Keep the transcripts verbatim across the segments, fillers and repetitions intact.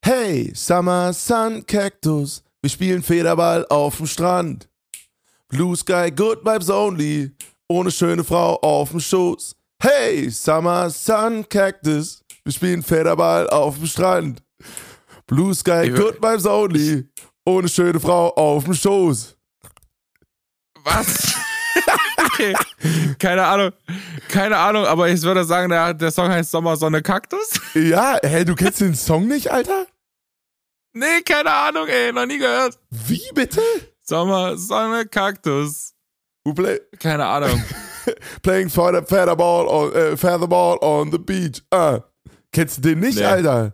Hey, Summer Sun Cactus, wir spielen Federball auf dem Strand. Blue Sky, good vibes only, ohne schöne Frau auf dem Schoß. Hey, Summer Sun Cactus, wir spielen Federball auf dem Strand. Blue Sky, good vibes only, ohne schöne Frau auf dem Schoß. Was? Okay. Keine Ahnung. Keine Ahnung, aber ich würde sagen, der, der Song heißt Sommer, Sonne, Kaktus. Ja, hä, du kennst den Song nicht, Alter? Nee, keine Ahnung, ey, noch nie gehört. Wie bitte? Sommer, Sonne, Kaktus. Who play? Keine Ahnung. Playing for the featherball on, uh, featherball on the beach. Uh. Kennst du den nicht, nee. Alter?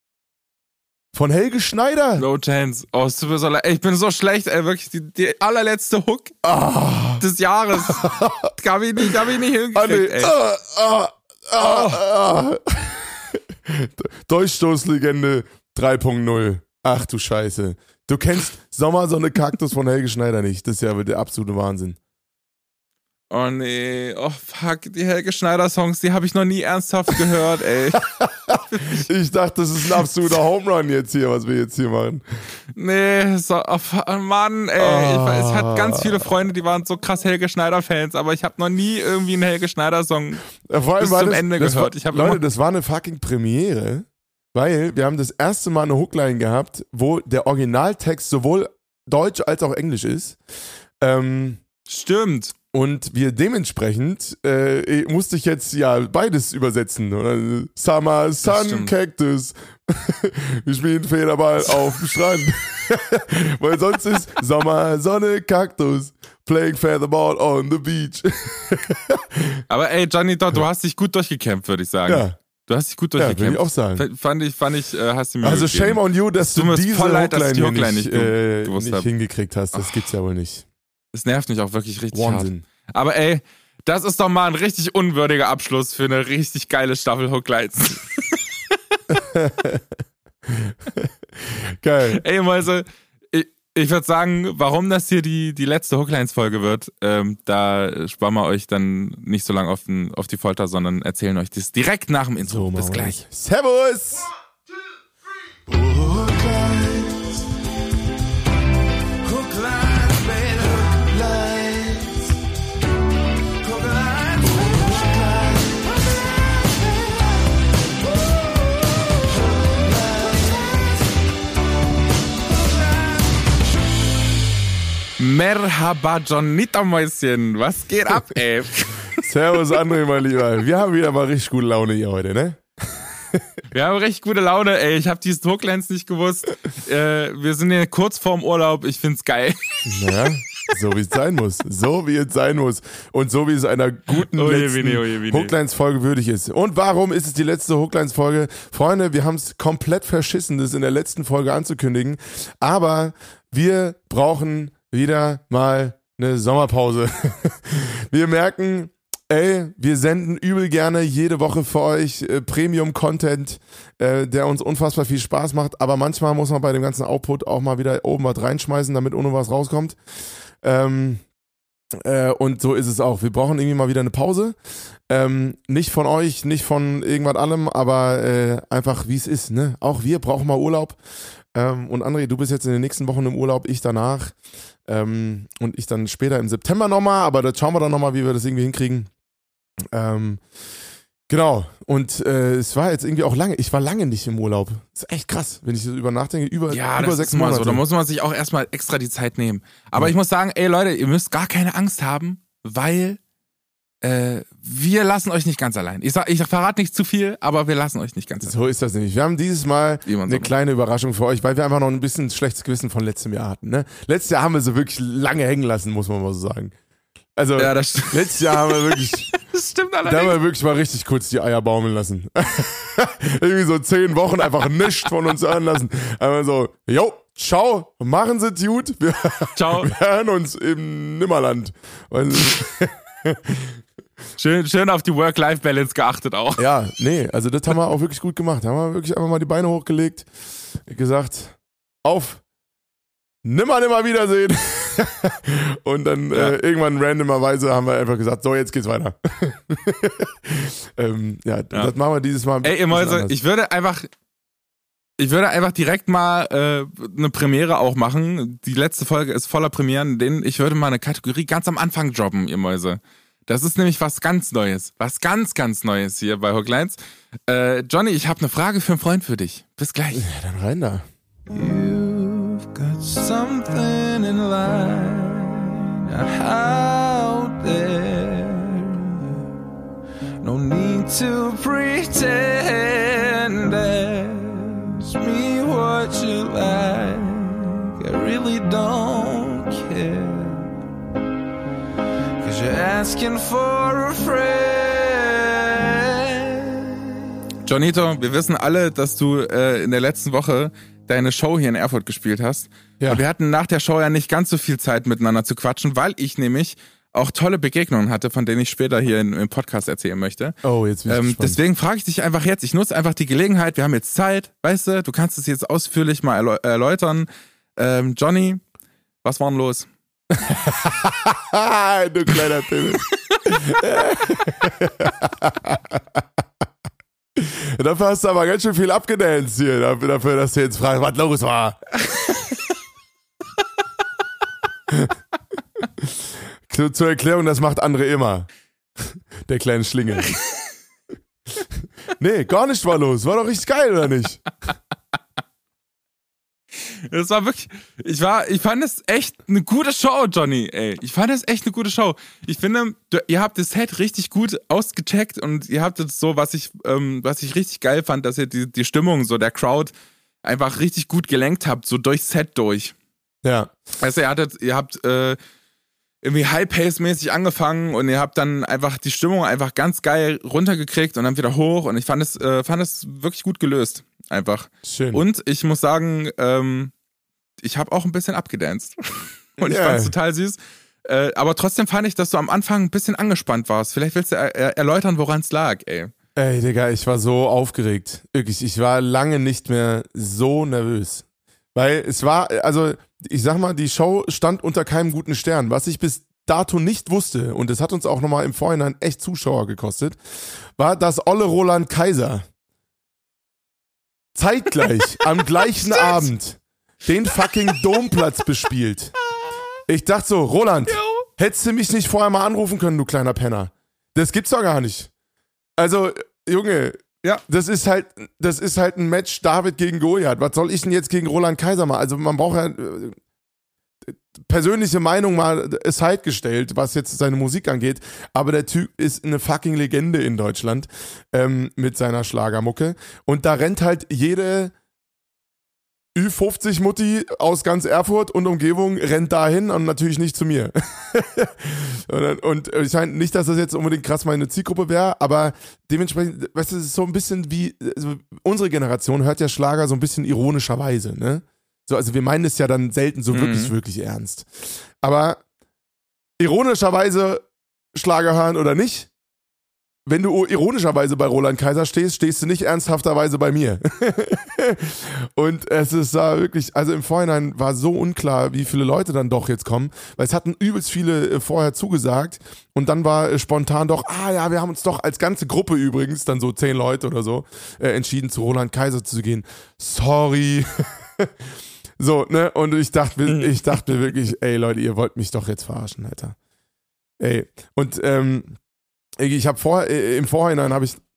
Von Helge Schneider. No chance. Oh, es tut mir so leid. Ich bin so schlecht, ey, wirklich. Die, die allerletzte Hook oh. des Jahres. Hab ich nicht, hab ich nicht hingekriegt, ey. Uh, uh, uh, uh, uh. Durchstoßlegende drei Punkt null. Ach du Scheiße. Du kennst Sommer, Sonne, Kaktus von Helge Schneider nicht. Das ist ja der absolute Wahnsinn. Oh nee, oh fuck, die Helge Schneider-Songs, die habe ich noch nie ernsthaft gehört, ey. Ich dachte, das ist ein absoluter Home Run jetzt hier, was wir jetzt hier machen. Nee, so, oh Mann, ey. Oh. Ich, es hat ganz viele Freunde, die waren so krass Helge Schneider-Fans, aber ich habe noch nie irgendwie einen Helge Schneider-Song bis zum das, Ende das gehört. War, ich hab Leute, immer das war eine fucking Premiere, weil wir haben das erste Mal eine Hookline gehabt, wo der Originaltext sowohl Deutsch als auch Englisch ist. Ähm, Stimmt. Und wir dementsprechend äh, musste ich jetzt ja beides übersetzen. Oder? Summer, Sun, Cactus. Wir spielen Federball auf dem Strand. Weil sonst ist Sommer, Sonne, Kaktus. Playing Featherball on the beach. Aber ey, Johnny, doch, du hast dich gut durchgekämpft, würde ich sagen. Ja. Du hast dich gut durchgekämpft. Ja, würde ich auch sagen. Fand ich, fand ich, äh, hast du mir Also gegeben. shame on you, dass du, du du diese voll leid, dass ich die Hookline Hookline nicht, nicht, äh, gewusst nicht hab. hingekriegt hast. Das gibt's ja wohl nicht. Das nervt mich auch wirklich richtig Wahnsinn. hart. Aber ey, das ist doch mal ein richtig unwürdiger Abschluss für eine richtig geile Staffel Hooklines. Geil. Ey, Mäuse, ich, ich würde sagen, warum das hier die, die letzte Hooklines-Folge wird, ähm, da sparen wir euch dann nicht so lange auf, auf die Folter, sondern erzählen euch das direkt nach dem Intro. So, bis gleich. Servus! One, two, three. Merhaba, Johnita Mäuschen. Was geht ab, ey? Servus, André, mein Lieber. Wir haben wieder mal richtig gute Laune hier heute, ne? Wir haben richtig gute Laune, ey. Ich habe dieses Hooklines nicht gewusst. Äh, wir sind hier kurz vorm Urlaub. Ich find's geil. Naja, so wie es sein muss. So wie es sein muss. Und so wie es einer guten oh letzten Vini, oh Hooklines-Folge würdig ist. Und warum ist es die letzte Hooklines-Folge? Freunde, wir haben es komplett verschissen, das in der letzten Folge anzukündigen. Aber wir brauchen wieder mal eine Sommerpause. Wir merken, ey, wir senden übel gerne jede Woche für euch äh, Premium-Content, äh, der uns unfassbar viel Spaß macht, aber manchmal muss man bei dem ganzen Output auch mal wieder oben was reinschmeißen, damit ohne was rauskommt. Ähm, äh, und so ist es auch. Wir brauchen irgendwie mal wieder eine Pause. Ähm, nicht von euch, nicht von irgendwas allem, aber äh, einfach wie es ist, ne? Auch wir brauchen mal Urlaub. Ähm, und André, du bist jetzt in den nächsten Wochen im Urlaub, ich danach. Ähm, und ich dann später im September nochmal, aber da schauen wir dann nochmal, wie wir das irgendwie hinkriegen. Ähm, genau, und äh, es war jetzt irgendwie auch lange, ich war lange nicht im Urlaub. Das ist echt krass, wenn ich so über nachdenke, über, ja, über das sechs ist mal Monate. So. Da muss man sich auch erstmal extra die Zeit nehmen. Aber ja. Ich muss sagen, ey Leute, ihr müsst gar keine Angst haben, weil äh, wir lassen euch nicht ganz allein. Ich, sag, ich verrate nicht zu viel, aber wir lassen euch nicht ganz allein. So ist das nämlich. Wir haben dieses Mal eine so kleine Überraschung für euch, weil wir einfach noch ein bisschen schlechtes Gewissen von letztem Jahr hatten. Ne? Letztes Jahr haben wir sie wirklich lange hängen lassen, muss man mal so sagen. Also ja, das stimmt. Letztes Jahr haben wir wirklich, das stimmt allerdings. Da haben wir wirklich mal richtig kurz die Eier baumeln lassen. Irgendwie so zehn Wochen einfach nichts von uns hören lassen. Einfach so, jo, ciao, machen Sie's gut. Wir, ciao. Wir hören uns im Nimmerland. Schön, schön auf die Work-Life-Balance geachtet auch. Ja, nee, also das haben wir auch wirklich gut gemacht. Da haben wir wirklich einfach mal die Beine hochgelegt, gesagt, auf, nimmer, nimmer Wiedersehen. Und dann ja. äh, irgendwann randomerweise haben wir einfach gesagt, so, jetzt geht's weiter. ähm, ja, ja, das machen wir dieses Mal. Ey, ihr Mäuse, ich würde einfach, Ich würde einfach direkt mal äh, eine Premiere auch machen. Die letzte Folge ist voller Premieren, denn ich würde mal eine Kategorie ganz am Anfang droppen, ihr Mäuse. Das ist nämlich was ganz Neues. Was ganz, ganz Neues hier bei Hooklines. Äh, Johnny, ich habe eine Frage für einen Freund für dich. Bis gleich. Ja, dann rein da. You've got something in line out there. No need to pretend. Ask me what you like. I really don't care. Cause you're asking for a friend. Johnito, wir wissen alle, dass du äh, in der letzten Woche deine Show hier in Erfurt gespielt hast. Ja. Und wir hatten nach der Show ja nicht ganz so viel Zeit miteinander zu quatschen, weil ich nämlich auch tolle Begegnungen hatte, von denen ich später hier in, im Podcast erzählen möchte. Oh, jetzt bin ich ähm, gespannt. Deswegen frage ich dich einfach jetzt, ich nutze einfach die Gelegenheit, wir haben jetzt Zeit, weißt du, du kannst es jetzt ausführlich mal erläu- erläutern. Ähm, Johnny, was war denn los? Du kleiner Pimmel. Dafür hast du aber ganz schön viel abgedanced hier, dafür, dass du jetzt fragst, was los war. Zur Erklärung, das macht André immer. Der kleine Schlingel. Nee, gar nicht war los. War doch richtig geil, oder nicht? Das war wirklich, ich war, ich fand es echt eine gute Show, Johnny, ey. Ich fand es echt eine gute Show. Ich finde, du, ihr habt das Set richtig gut ausgecheckt und ihr habt es so, was ich, ähm, was ich richtig geil fand, dass ihr die, die Stimmung so der Crowd einfach richtig gut gelenkt habt, so durchs Set durch. Ja. Also ihr hattet, ihr habt, äh, irgendwie High-Pace-mäßig angefangen und ihr habt dann einfach die Stimmung einfach ganz geil runtergekriegt und dann wieder hoch und ich fand es, äh, fand es wirklich gut gelöst. Einfach. Schön. Und ich muss sagen, ähm, ich habe auch ein bisschen abgedanced. Und ich Yeah. fand es total süß. Äh, aber trotzdem fand ich, dass du am Anfang ein bisschen angespannt warst. Vielleicht willst du er- er- erläutern, woran es lag, ey. Ey, Digga, ich war so aufgeregt. Wirklich, ich war lange nicht mehr so nervös. Weil es war, also, ich sag mal, die Show stand unter keinem guten Stern. Was ich bis dato nicht wusste, und das hat uns auch nochmal im Vorhinein echt Zuschauer gekostet, war, dass Olle Roland Kaiser zeitgleich am gleichen Abend den fucking Domplatz bespielt. Ich dachte so, Roland, hättest du mich nicht vorher mal anrufen können, du kleiner Penner. Das gibt's doch gar nicht. Also, Junge, Ja. das ist halt, das ist halt ein Match David gegen Goliath. Was soll ich denn jetzt gegen Roland Kaiser machen? Also man braucht ja äh, persönliche Meinung mal aside gestellt, was jetzt seine Musik angeht. Aber der Typ ist eine fucking Legende in Deutschland ähm, mit seiner Schlagermucke. Und da rennt halt jede Ü fünfzig Mutti aus ganz Erfurt und Umgebung rennt dahin und natürlich nicht zu mir. und, dann- und ich meine, nicht, dass das jetzt unbedingt krass meine Zielgruppe wäre, aber dementsprechend, weißt du, es ist so ein bisschen wie, also unsere Generation hört ja Schlager so ein bisschen ironischerweise, ne? So, also wir meinen es ja dann selten so Mhm. wirklich, wirklich ernst. Aber ironischerweise Schlager hören oder nicht, wenn du ironischerweise bei Roland Kaiser stehst, stehst du nicht ernsthafterweise bei mir. Und es ist da wirklich, also im Vorhinein war so unklar, wie viele Leute dann doch jetzt kommen, weil es hatten übelst viele äh, vorher zugesagt und dann war äh, spontan doch, ah ja, wir haben uns doch als ganze Gruppe übrigens, dann so zehn Leute oder so, äh, entschieden zu Roland Kaiser zu gehen. Sorry. So, ne, und ich dachte, mir- ich dachte mir wirklich, ey Leute, ihr wollt mich doch jetzt verarschen, Alter. Ey, und ähm, ich habe vor, äh, im Vorhinein habe ich,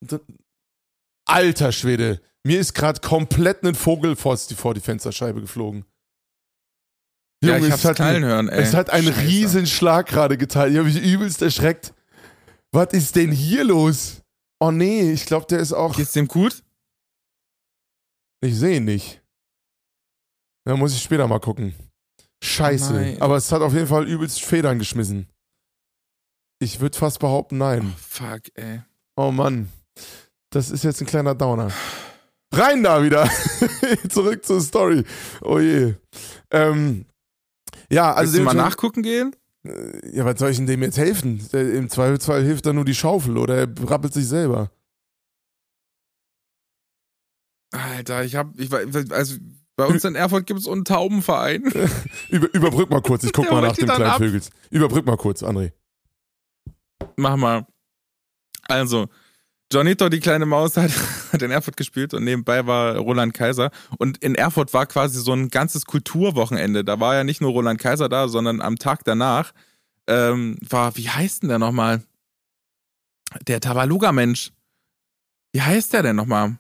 alter Schwede, mir ist gerade komplett ein Vogel vor die, vor die Fensterscheibe geflogen. Ja, Junge, ich es hab's hat, knallen hören, ey. es hat einen Scheiße. riesen Schlag gerade geteilt. Ich habe mich übelst erschreckt. Was ist denn hier los? Oh nee, ich glaube, der ist auch, Geht's dem gut? ich sehe ihn nicht. Da muss ich später mal gucken. Scheiße. Nein. Aber es hat auf jeden Fall übelst Federn geschmissen. Ich würde fast behaupten, nein. Oh, fuck, ey. Oh Mann. Das ist jetzt ein kleiner Downer. Rein da wieder. Zurück zur Story. Oh je. Ähm, ja, also. Willst du mal dementsprechend- nachgucken gehen? Äh, Ja, was soll ich denn dem jetzt helfen? Der- Im Zweifelsfall hilft da nur die Schaufel oder er rappelt sich selber. Alter, ich hab, ich war, also bei uns in Erfurt gibt es so einen Taubenverein. Über, überbrück mal kurz, ich guck Der mal nach holt die dem dann kleinen ab. Vögels. Überbrück mal kurz, André. Mach mal. Also, Johnito, die kleine Maus, hat, hat in Erfurt gespielt und nebenbei war Roland Kaiser. Und in Erfurt war quasi so ein ganzes Kulturwochenende. Da war ja nicht nur Roland Kaiser da, sondern am Tag danach ähm, war, wie heißt denn der nochmal? Der Tabaluga-Mensch. Wie heißt der denn nochmal?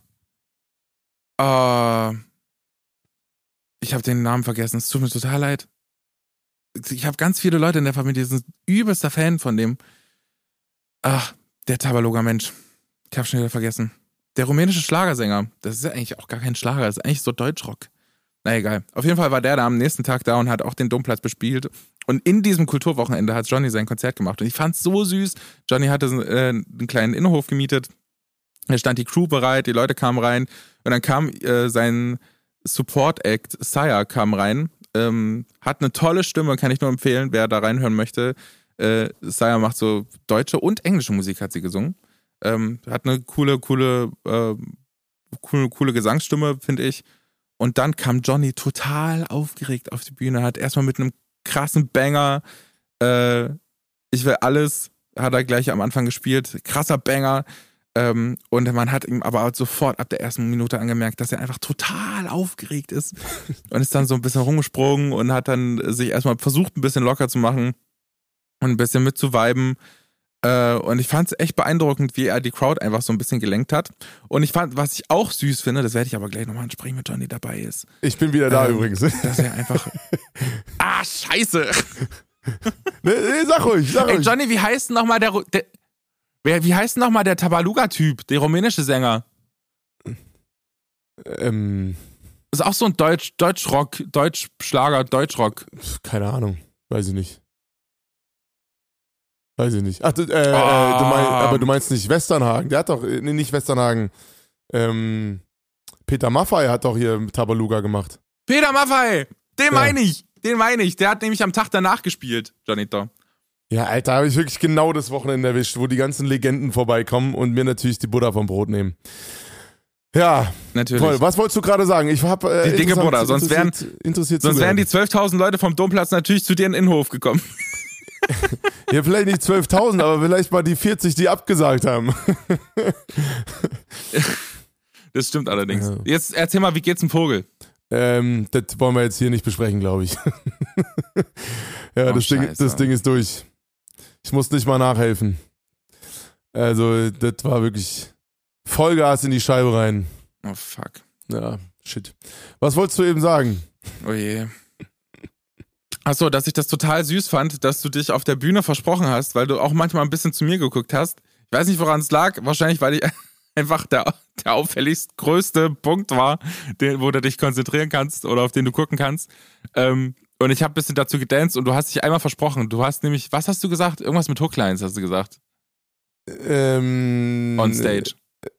Äh, ich habe den Namen vergessen, es tut mir total leid. Ich habe ganz viele Leute in der Familie, die sind übelster Fan von dem. Ach, der Tabaluga-Mensch. Ich habe schon wieder vergessen. Der rumänische Schlagersänger. Das ist ja eigentlich auch gar kein Schlager, das ist eigentlich so Deutschrock. Na egal. Auf jeden Fall war der da am nächsten Tag da und hat auch den Domplatz bespielt. Und in diesem Kulturwochenende hat Johnny sein Konzert gemacht. Und ich fand's so süß. Johnny hatte äh, einen kleinen Innenhof gemietet. Da stand die Crew bereit, die Leute kamen rein. Und dann kam äh, sein Support-Act, Sire, kam rein. Ähm, hat eine tolle Stimme, kann ich nur empfehlen, wer da reinhören möchte. Äh, Sire macht so deutsche und englische Musik, hat sie gesungen. Ähm, hat eine coole, coole, äh, coole, coole Gesangsstimme, finde ich. Und dann kam Johnny total aufgeregt auf die Bühne, hat erstmal mit einem krassen Banger, äh, Ich will alles, hat er gleich am Anfang gespielt, krasser Banger. Ähm, und man hat ihm aber sofort ab der ersten Minute angemerkt, dass er einfach total aufgeregt ist und ist dann so ein bisschen rumgesprungen und hat dann sich erstmal versucht, ein bisschen locker zu machen und ein bisschen mitzuviben. Äh, und ich fand es echt beeindruckend, wie er die Crowd einfach so ein bisschen gelenkt hat. Und ich fand, was ich auch süß finde, das werde ich aber gleich nochmal ansprechen, wenn Johnny dabei ist. Ich bin wieder da ähm, übrigens. Dass er einfach... ah, scheiße! Nee, nee, sag ruhig, sag ruhig. Ey, Johnny, wie heißt denn nochmal der... der Wer, wie heißt denn nochmal der Tabaluga-Typ, der rumänische Sänger? Ähm... Ist auch so ein Deutsch, Deutschrock, Deutschschlager, Deutschrock. Keine Ahnung, weiß ich nicht. Weiß ich nicht. Ach, du, äh, Oh. äh, du mein, aber du meinst nicht Westernhagen. Der hat doch, nee, nicht Westernhagen. Ähm, Peter Maffay hat doch hier Tabaluga gemacht. Peter Maffay, den Ja. meine ich, den meine ich. Der hat nämlich am Tag danach gespielt, Johnito. Ja, Alter, habe ich wirklich genau das Wochenende erwischt, wo die ganzen Legenden vorbeikommen und mir natürlich die Butter vom Brot nehmen. Ja, Natürlich. toll. Was wolltest du gerade sagen? Ich hab, äh, Die dicke interessant- Butter, sonst wären- interessiert, interessiert Sonst wären die zugehört. zwölftausend Leute vom Domplatz natürlich zu dir in den Innenhof gekommen. Ja, vielleicht nicht zwölftausend, aber vielleicht mal die vierzig, die abgesagt haben. Das stimmt allerdings. Ja. Jetzt erzähl mal, wie geht's dem Vogel? Ähm, das wollen wir jetzt hier nicht besprechen, glaube ich. Ja, Oh, das, Ding, Scheiße. das Ding ist durch. Ich muss nicht mal nachhelfen. Also, das war wirklich Vollgas in die Scheibe rein. Oh fuck. Ja, shit. Was wolltest du eben sagen? Oh je. Achso, dass ich das total süß fand, dass du dich auf der Bühne versprochen hast, weil du auch manchmal ein bisschen zu mir geguckt hast. Ich weiß nicht, woran es lag. Wahrscheinlich, weil ich einfach der, der auffälligst größte Punkt war, den, wo du dich konzentrieren kannst oder auf den du gucken kannst. Ähm, und ich habe ein bisschen dazu gedanced und du hast dich einmal versprochen. Du hast nämlich, was hast du gesagt? Irgendwas mit Hooklines hast du gesagt. Ähm, On stage.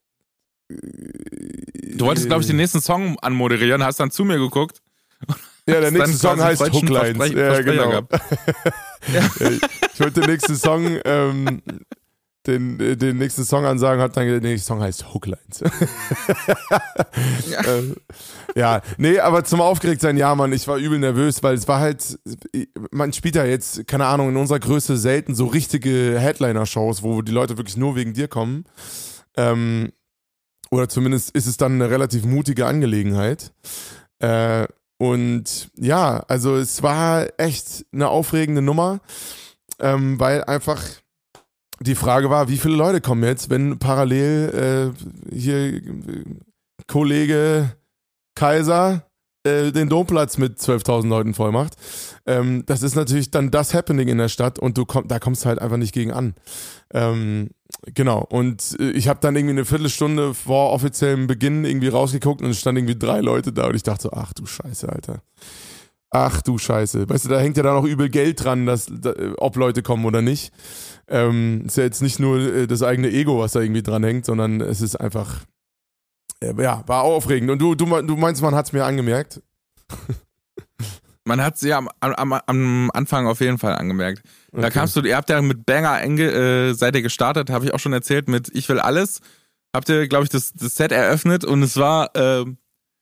Du wolltest, glaube ich, den nächsten Song anmoderieren, hast dann zu mir geguckt. Ja, der Hast nächste dann Song quasi heißt freudschen Hooklines. Versprech- Ja, Versprecher genau. gehabt. Ja, ich wollte den nächsten Song, ähm, den, den nächsten Song ansagen, hat dann gesagt, der nächste Song heißt Hooklines. Ja. ähm, ja, nee, aber zum Aufgeregtsein, ja, Mann, ich war übel nervös, weil es war halt, man spielt ja jetzt, keine Ahnung, in unserer Größe selten so richtige Headliner-Shows, wo die Leute wirklich nur wegen dir kommen. Ähm, oder zumindest ist es dann eine relativ mutige Angelegenheit. Äh, und ja, also es war echt eine aufregende Nummer, ähm, weil einfach die Frage war, wie viele Leute kommen jetzt, wenn parallel äh, hier äh, Kollege Kaiser äh, den Domplatz mit zwölftausend Leuten voll macht. Ähm, das ist natürlich dann das Happening in der Stadt und du komm, da kommst du halt einfach nicht gegen an. Ähm, genau, und äh, ich habe dann irgendwie eine Viertelstunde vor offiziellem Beginn irgendwie rausgeguckt und es standen irgendwie drei Leute da und ich dachte so, ach du Scheiße, Alter. Ach du Scheiße. Weißt du, da hängt ja dann auch übel Geld dran, dass, da, ob Leute kommen oder nicht. Ähm, ist ja jetzt nicht nur äh, das eigene Ego, was da irgendwie dran hängt, sondern es ist einfach, äh, ja, war aufregend. Und du, du, du meinst, man hat es mir angemerkt? Man hat es ja am, am, am Anfang auf jeden Fall angemerkt. Da Okay. kamst du, ihr habt ja mit Banger Enge, äh, seid ihr gestartet, habe ich auch schon erzählt, mit Ich will alles. Habt ihr, glaube ich, das, das Set eröffnet und es war, äh,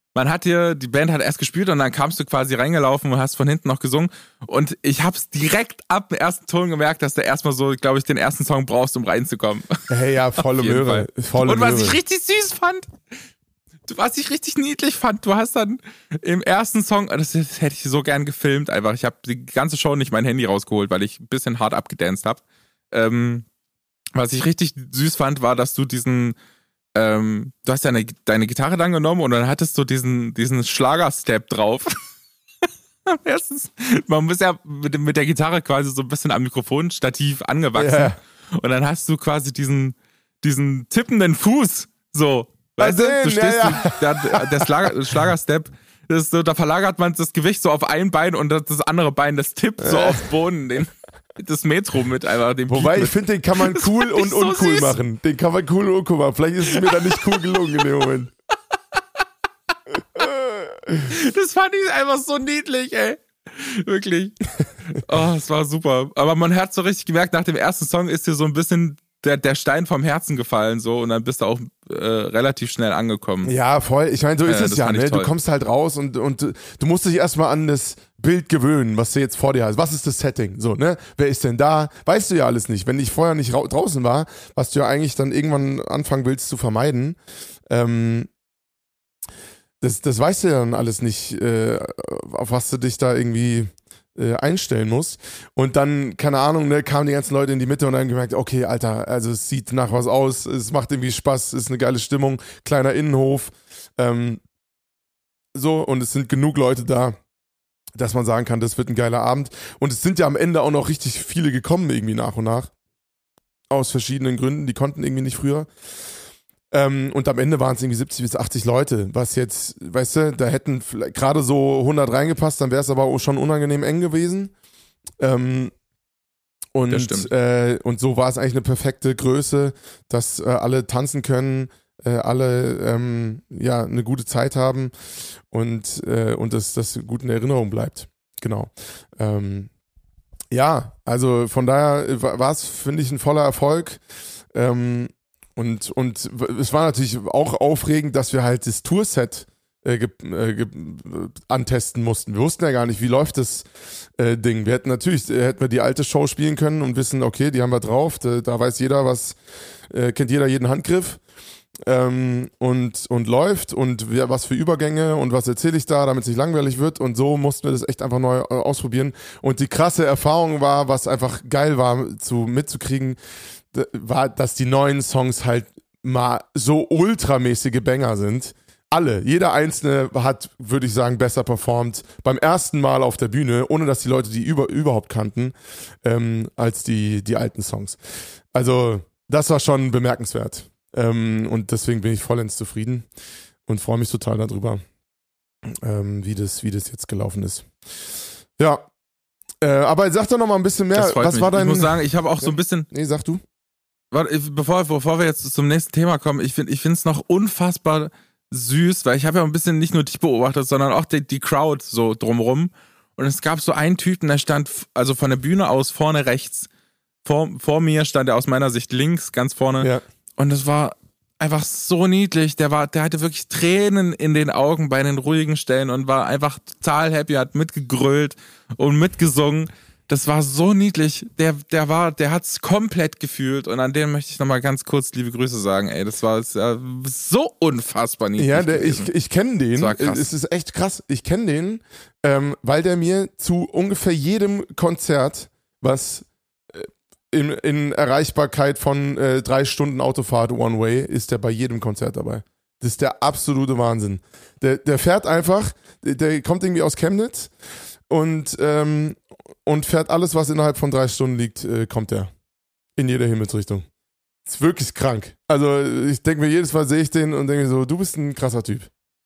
man hat dir, die Band hat erst gespielt und dann kamst du quasi reingelaufen und hast von hinten noch gesungen. Und ich hab's direkt ab dem ersten Ton gemerkt, dass du erstmal so, glaube ich, den ersten Song brauchst, um reinzukommen. Hey, ja, volle Möhre. Volle und was Möhre. ich richtig süß fand, was ich richtig niedlich fand, du hast dann im ersten Song, das, das hätte ich so gern gefilmt einfach, ich habe die ganze Show nicht mein Handy rausgeholt, weil ich ein bisschen hart abgedanced habe. Ähm, was ich richtig süß fand, war, dass du diesen Ähm, du hast deine, deine Gitarre dann genommen und dann hattest du diesen, diesen Schlager-Step drauf. Erstens, man muss ja mit, mit der Gitarre quasi so ein bisschen am Mikrofonstativ angewachsen. Yeah. Und dann hast du quasi diesen, diesen tippenden Fuß. So. Weißt du? Du stehst, ja, ja. Der, der Schlager, Schlager-Step, das ist so, da verlagert man das Gewicht so auf ein Bein und das andere Bein, das tippt so auf den Boden. Den, das Metro mit einfach dem Wobei, Beat ich finde, den kann man cool und so uncool süß. machen. Den kann man cool und uncool machen. Vielleicht ist es mir dann nicht cool gelungen in dem Moment. Das fand ich einfach so niedlich, ey. Wirklich. Oh, es war super. Aber man hat so richtig gemerkt, nach dem ersten Song ist dir so ein bisschen der, der Stein vom Herzen gefallen so und dann bist du auch äh, relativ schnell angekommen. Ja, voll. Ich meine, so ist äh, es ja, ne? Toll. Du kommst halt raus und, und du musst dich erstmal an das Bild gewöhnen, was du jetzt vor dir hast. Was ist das Setting? So, ne? Wer ist denn da? Weißt du ja alles nicht. Wenn ich vorher nicht ra- draußen war, was du ja eigentlich dann irgendwann anfangen willst zu vermeiden, ähm, das, das weißt du ja dann alles nicht, äh, auf was du dich da irgendwie äh, einstellen musst. Und dann, keine Ahnung, ne, kamen die ganzen Leute in die Mitte und dann gemerkt, okay, Alter, also es sieht nach was aus, es macht irgendwie Spaß, es ist eine geile Stimmung, kleiner Innenhof, ähm, so, und es sind genug Leute da, dass man sagen kann, das wird ein geiler Abend. Und es sind ja am Ende auch noch richtig viele gekommen, irgendwie nach und nach. Aus verschiedenen Gründen, die konnten irgendwie nicht früher. Ähm, und am Ende waren es irgendwie siebzig bis achtzig Leute, was jetzt, weißt du, da hätten gerade so hundert reingepasst, dann wäre es aber auch schon unangenehm eng gewesen. Ähm, und, äh, und so war es eigentlich eine perfekte Größe, dass äh, alle tanzen können, äh, alle ähm, ja eine gute Zeit haben und, äh, und das, das gut in Erinnerung bleibt. Genau. Ähm, ja, also von daher war es, finde ich, ein voller Erfolg. Ähm, Und, und es war natürlich auch aufregend, dass wir halt das Tourset äh, ge, äh, ge, antesten mussten. Wir wussten ja gar nicht, wie läuft das äh, Ding. Wir hätten natürlich, äh, hätten wir die alte Show spielen können und wissen, okay, die haben wir drauf, da, da weiß jeder, was, äh, kennt jeder jeden Handgriff ähm, und, und läuft und wer, was für Übergänge und was erzähle ich da, damit es nicht langweilig wird, und so mussten wir das echt einfach neu äh, ausprobieren. Und die krasse Erfahrung war, was einfach geil war, zu mitzukriegen, war, dass die neuen Songs halt mal so ultramäßige Banger sind. Alle, jeder einzelne hat, würde ich sagen, besser performt beim ersten Mal auf der Bühne, ohne dass die Leute die über, überhaupt kannten, ähm, als die, die alten Songs. Also das war schon bemerkenswert. Ähm, und deswegen bin ich vollends zufrieden und freue mich total darüber, ähm, wie das, wie das jetzt gelaufen ist. Ja, äh, aber sag doch noch mal ein bisschen mehr. Was mich. war dein? Ich muss sagen, ich habe auch so ein bisschen... Nee, sag du. Warte, bevor, bevor wir jetzt zum nächsten Thema kommen, ich finde ich finde es noch unfassbar süß, weil ich habe ja ein bisschen nicht nur dich beobachtet, sondern auch die, die Crowd so drumrum. Und es gab so einen Typen, der stand also von der Bühne aus vorne rechts. Vor, vor mir stand er aus meiner Sicht links, ganz vorne. Ja. Und es war einfach so niedlich. Der war, der hatte wirklich Tränen in den Augen bei den ruhigen Stellen und war einfach total happy, hat mitgegrölt und mitgesungen. Das war so niedlich. Der, der war, der hat's komplett gefühlt, und an den möchte ich nochmal ganz kurz liebe Grüße sagen. Ey, das war so unfassbar niedlich. Ja, der, ich, ich kenne den. Es ist echt krass. Ich kenne den, ähm, weil der mir zu ungefähr jedem Konzert, was äh, in, in Erreichbarkeit von äh, drei Stunden Autofahrt One Way, ist der bei jedem Konzert dabei. Das ist der absolute Wahnsinn. Der, der fährt einfach, der, der kommt irgendwie aus Chemnitz und ähm, und fährt alles, was innerhalb von drei Stunden liegt, äh, kommt er. In jeder Himmelsrichtung. Ist wirklich krank. Also ich denke mir, jedes Mal sehe ich den und denke mir so, du bist ein krasser Typ.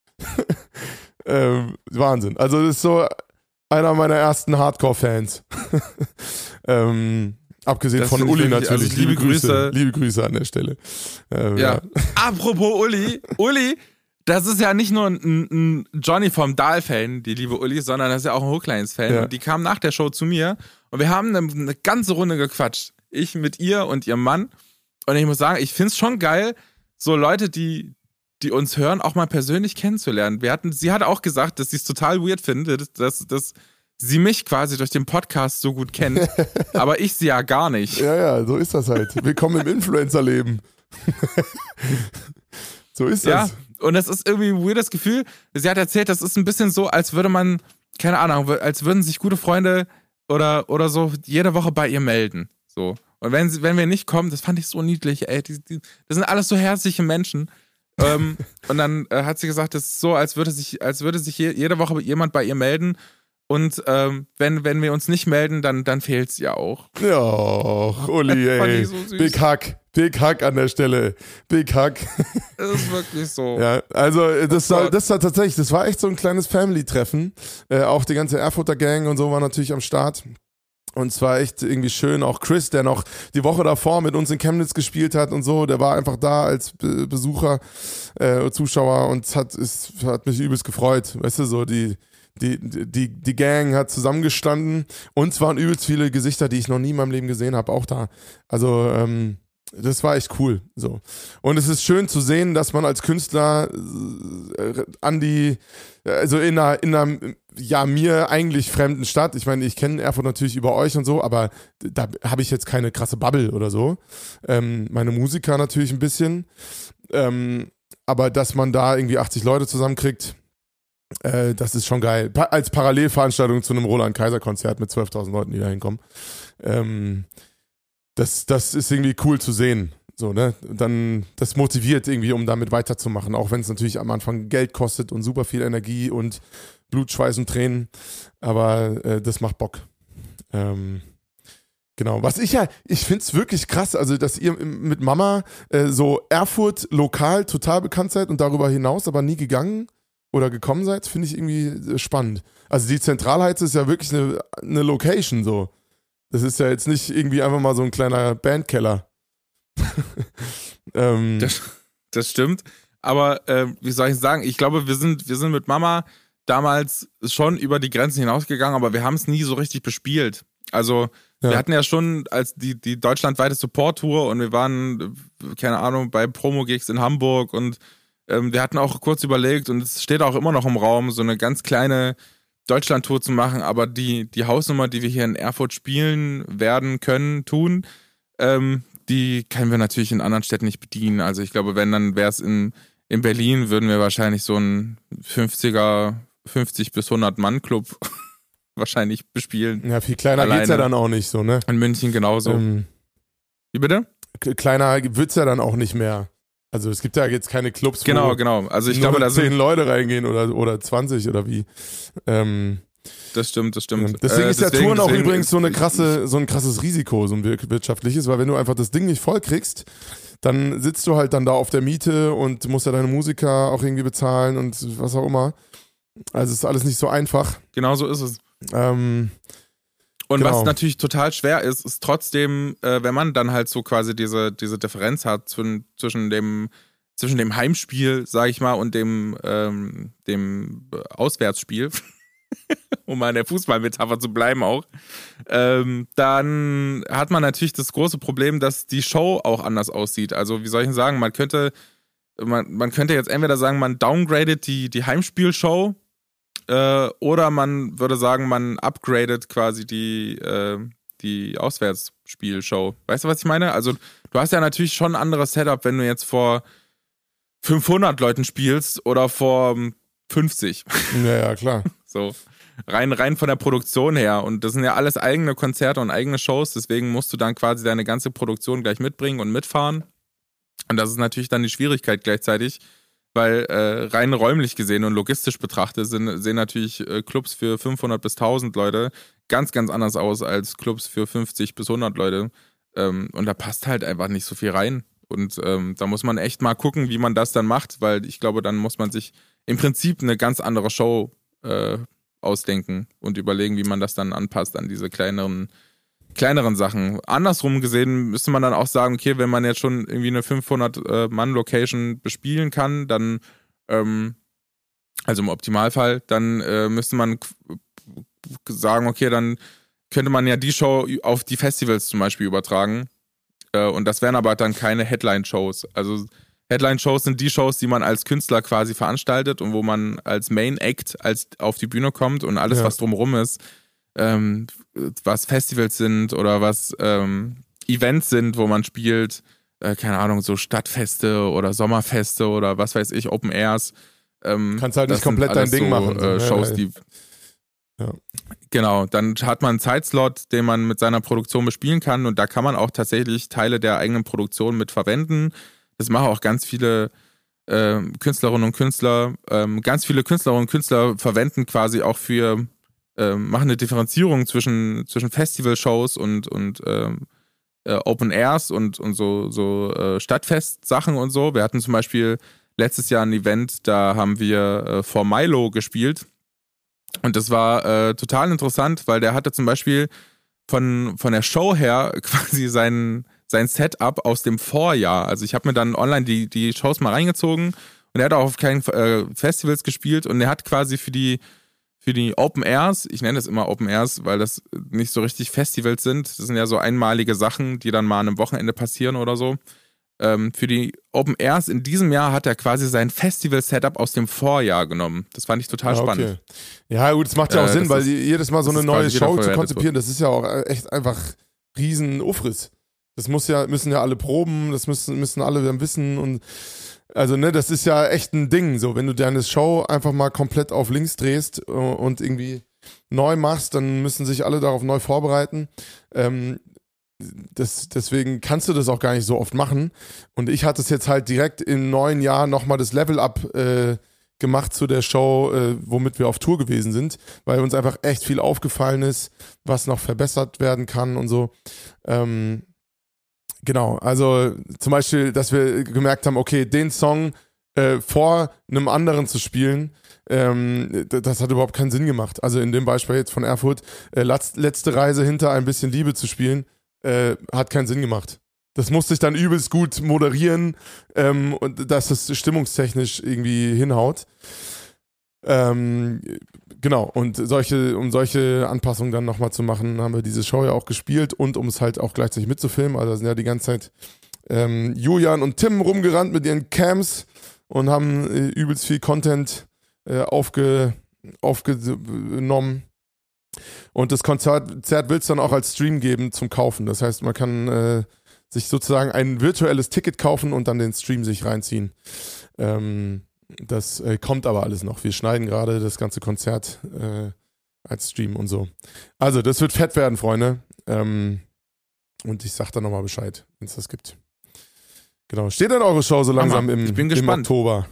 ähm, Wahnsinn. Also das ist so einer meiner ersten Hardcore-Fans. ähm, abgesehen das von Uli wirklich, natürlich. Also liebe, liebe Grüße. Grüße. Liebe Grüße an der Stelle. Ähm, ja. ja. Apropos Uli. Uli, das ist ja nicht nur ein, ein Johnny vom Dahl-Fan, die liebe Uli, sondern das ist ja auch ein Hooklines-Fan. Ja. Und die kam nach der Show zu mir und wir haben eine, eine ganze Runde gequatscht. Ich mit ihr und ihrem Mann. Und ich muss sagen, ich find's schon geil, so Leute, die, die uns hören, auch mal persönlich kennenzulernen. Wir hatten, sie hat auch gesagt, dass sie es total weird findet, dass, dass sie mich quasi durch den Podcast so gut kennt, aber ich sie ja gar nicht. Ja, ja, so ist das halt. Willkommen im Influencer-Leben. So ist das. Ja, und das ist irgendwie ein weirdes Gefühl. Sie hat erzählt, das ist ein bisschen so, als würde man, keine Ahnung, als würden sich gute Freunde oder, oder so jede Woche bei ihr melden. So. Und wenn, sie, wenn wir nicht kommen, das fand ich so niedlich, ey, die, die, das sind alles so herzliche Menschen. ähm, und dann äh, hat sie gesagt, das ist so, als würde sich, als würde sich je, jede Woche jemand bei ihr melden. Und ähm, wenn, wenn wir uns nicht melden, dann, dann fehlt es ja auch. Ja, Uli, ey. So Big Hack. Big Hack an der Stelle. Big Hack. Das ist wirklich so. Ja, also das oh war, das war tatsächlich, das war echt so ein kleines Family-Treffen. Äh, auch die ganze Erfurter Gang und so war natürlich am Start. Und es war echt irgendwie schön. Auch Chris, der noch die Woche davor mit uns in Chemnitz gespielt hat und so, der war einfach da als Be- Besucher, äh, Zuschauer und es hat, es hat mich übelst gefreut. Weißt du, so die Die, die, die Gang hat zusammengestanden und es waren übelst viele Gesichter, die ich noch nie in meinem Leben gesehen habe, auch da. Also, ähm, das war echt cool. So. Und es ist schön zu sehen, dass man als Künstler äh, an die, also in einer, in einer, ja, mir eigentlich fremden Stadt, ich meine, ich kenne Erfurt natürlich über euch und so, aber da habe ich jetzt keine krasse Bubble oder so. Ähm, meine Musiker natürlich ein bisschen. Ähm, aber dass man da irgendwie achtzig Leute zusammenkriegt, Äh, das ist schon geil. Pa- als Parallelveranstaltung zu einem Roland-Kaiser-Konzert mit zwölftausend Leuten, die da hinkommen. Ähm, das, das ist irgendwie cool zu sehen. So, ne? Dann, das motiviert irgendwie, um damit weiterzumachen, auch wenn es natürlich am Anfang Geld kostet und super viel Energie und Blut, Schweiß und Tränen. Aber äh, das macht Bock. Ähm, genau. Was ich ja, ich finde es wirklich krass, also dass ihr mit Mama äh, so Erfurt lokal total bekannt seid und darüber hinaus aber nie gegangen oder gekommen seid, finde ich irgendwie spannend. Also die Zentralheiz ist ja wirklich eine, eine Location so. Das ist ja jetzt nicht irgendwie einfach mal so ein kleiner Bandkeller. ähm, Das, das stimmt. Aber äh, wie soll ich sagen, ich glaube, wir sind, wir sind mit Mama damals schon über die Grenzen hinausgegangen, aber wir haben es nie so richtig bespielt. Also Ja. wir hatten ja schon als die, die deutschlandweite Support-Tour und wir waren, keine Ahnung, bei Promo-Gigs in Hamburg und ähm, wir hatten auch kurz überlegt und es steht auch immer noch im Raum, so eine ganz kleine Deutschland-Tour zu machen, aber die, die Hausnummer, die wir hier in Erfurt spielen werden, können, tun, ähm, die können wir natürlich in anderen Städten nicht bedienen. Also ich glaube, wenn, dann wäre es in, in Berlin, würden wir wahrscheinlich so einen fünfziger, fünfzig bis hundert Mann Club wahrscheinlich bespielen. ja, viel kleiner Alleine. geht's ja dann auch nicht so, ne? In München genauso. Ähm, Wie bitte? k- kleiner wird's ja dann auch nicht mehr. Also es gibt ja jetzt keine Clubs, Genau, wo genau. Also ich nur glaube, da zehn sind, Leute reingehen oder, oder zwanzig oder wie. Ähm, das stimmt, das stimmt. Deswegen Äh, ist der deswegen- Touren auch deswegen- übrigens so eine ich- krasse, so ein krasses Risiko, so ein wir- wirtschaftliches, weil wenn du einfach das Ding nicht voll kriegst, dann sitzt du halt dann da auf der Miete und musst ja deine Musiker auch irgendwie bezahlen und was auch immer. Also ist alles nicht so einfach. Genau so ist es. Ähm, Und Genau. was natürlich total schwer ist, ist trotzdem, äh, wenn man dann halt so quasi diese, diese Differenz hat zwischen, zwischen dem zwischen dem Heimspiel, sag ich mal, und dem, ähm, dem Auswärtsspiel, um mal in der Fußballmetapher zu bleiben auch, ähm, dann hat man natürlich das große Problem, dass die Show auch anders aussieht. Also wie soll ich denn sagen, man könnte, man, man könnte jetzt entweder sagen, man downgradet die, die Heimspielshow, äh, oder man würde sagen, man upgradet quasi die, äh, die Auswärtsspielshow. Weißt du, was ich meine? Also du hast ja natürlich schon ein anderes Setup, wenn du jetzt vor fünfhundert Leuten spielst oder vor fünfzig. ja, ja, klar. So. Rein, rein von der Produktion her. Und das sind ja alles eigene Konzerte und eigene Shows, deswegen musst du dann quasi deine ganze Produktion gleich mitbringen und mitfahren. Und das ist natürlich dann die Schwierigkeit gleichzeitig, weil äh, rein räumlich gesehen und logistisch betrachtet sind, sehen natürlich äh, Clubs für fünfhundert bis tausend Leute ganz, ganz anders aus als Clubs für fünfzig bis hundert Leute. Ähm, und da passt halt einfach nicht so viel rein. Und ähm, da muss man echt mal gucken, wie man das dann macht, weil ich glaube, dann muss man sich im Prinzip eine ganz andere Show äh, ausdenken und überlegen, wie man das dann anpasst an diese kleineren, kleineren Sachen. Andersrum gesehen müsste man dann auch sagen, okay, wenn man jetzt schon irgendwie eine fünfhundert-Mann-Location bespielen kann, dann, ähm, also im Optimalfall, dann äh, müsste man k- sagen, okay, dann könnte man ja die Show auf die Festivals zum Beispiel übertragen. Äh, und das wären aber dann keine Headline-Shows. Also Headline-Shows sind die Shows, die man als Künstler quasi veranstaltet und wo man als Main-Act als auf die Bühne kommt und alles, Ja. was drumherum ist, ähm, was Festivals sind oder was ähm, Events sind, wo man spielt, äh, keine Ahnung, so Stadtfeste oder Sommerfeste oder was weiß ich, Open Airs. Ähm, Kannst halt nicht das sind komplett dein alles Ding so, machen. So, Äh, ne? Shows, Weil- die Ja. Genau, dann hat man einen Zeitslot, den man mit seiner Produktion bespielen kann und da kann man auch tatsächlich Teile der eigenen Produktion mit verwenden. Das machen auch ganz viele äh, Künstlerinnen und Künstler. Ähm, ganz viele Künstlerinnen und Künstler verwenden quasi auch für, äh, machen eine Differenzierung zwischen, zwischen Festivalshows und, und ähm, äh, Open Airs und, und so, so äh, Stadtfest-Sachen und so. Wir hatten zum Beispiel letztes Jahr ein Event, da haben wir äh, vor Milo gespielt. Und das war äh, total interessant, weil der hatte zum Beispiel von, von der Show her quasi sein, sein Setup aus dem Vorjahr. Also ich habe mir dann online die, die Shows mal reingezogen und er hat auch auf keinen äh, Festivals gespielt und er hat quasi für die, für die Open Airs, ich nenne das immer Open Airs, weil das nicht so richtig Festivals sind, das sind ja so einmalige Sachen, die dann mal an einem Wochenende passieren oder so. Ähm, für die Open Airs in diesem Jahr hat er quasi sein Festival-Setup aus dem Vorjahr genommen. Das fand ich total Ah, okay. spannend. Ja, gut, das macht ja auch Äh, Sinn, das weil ist- jedes Mal so das eine ist neue quasi wieder Show zu verwertet konzipieren, das ist ja auch echt einfach riesen Ufriss. Das muss ja, müssen ja alle proben, das müssen, müssen alle dann wissen und also ne, das ist ja echt ein Ding, so wenn du deine Show einfach mal komplett auf links drehst äh, und irgendwie neu machst, dann müssen sich alle darauf neu vorbereiten. Ähm, das, deswegen kannst du das auch gar nicht so oft machen. Und ich hatte es jetzt halt direkt im neuen Jahr nochmal das Level-Up äh, gemacht zu der Show, äh, womit wir auf Tour gewesen sind, weil uns einfach echt viel aufgefallen ist, was noch verbessert werden kann und so. Ähm, genau, also zum Beispiel, dass wir gemerkt haben, okay, den Song äh, vor einem anderen zu spielen, ähm, d- das hat überhaupt keinen Sinn gemacht. Also in dem Beispiel jetzt von Erfurt, äh, Latz- letzte Reise hinter ein bisschen Liebe zu spielen, äh, hat keinen Sinn gemacht. Das musste ich dann übelst gut moderieren, ähm, und dass es stimmungstechnisch irgendwie hinhaut. Ähm, genau, und solche, um solche Anpassungen dann nochmal zu machen, haben wir diese Show ja auch gespielt und um es halt auch gleichzeitig mitzufilmen. Also da sind ja die ganze Zeit ähm, Julian und Tim rumgerannt mit ihren Cams und haben äh, übelst viel Content äh, aufge, aufgenommen. Und das Konzert Konzert will es dann auch als Stream geben zum Kaufen. Das heißt, man kann äh, sich sozusagen ein virtuelles Ticket kaufen und dann den Stream sich reinziehen. Ähm, das äh, kommt aber alles noch. Wir schneiden gerade das ganze Konzert äh, als Stream und so. Also, das wird fett werden, Freunde. Ähm, und ich sag dann nochmal Bescheid, wenn es das gibt. Genau. Steht dann eure Show so langsam Hammer. im, Ich bin im gespannt. Oktober?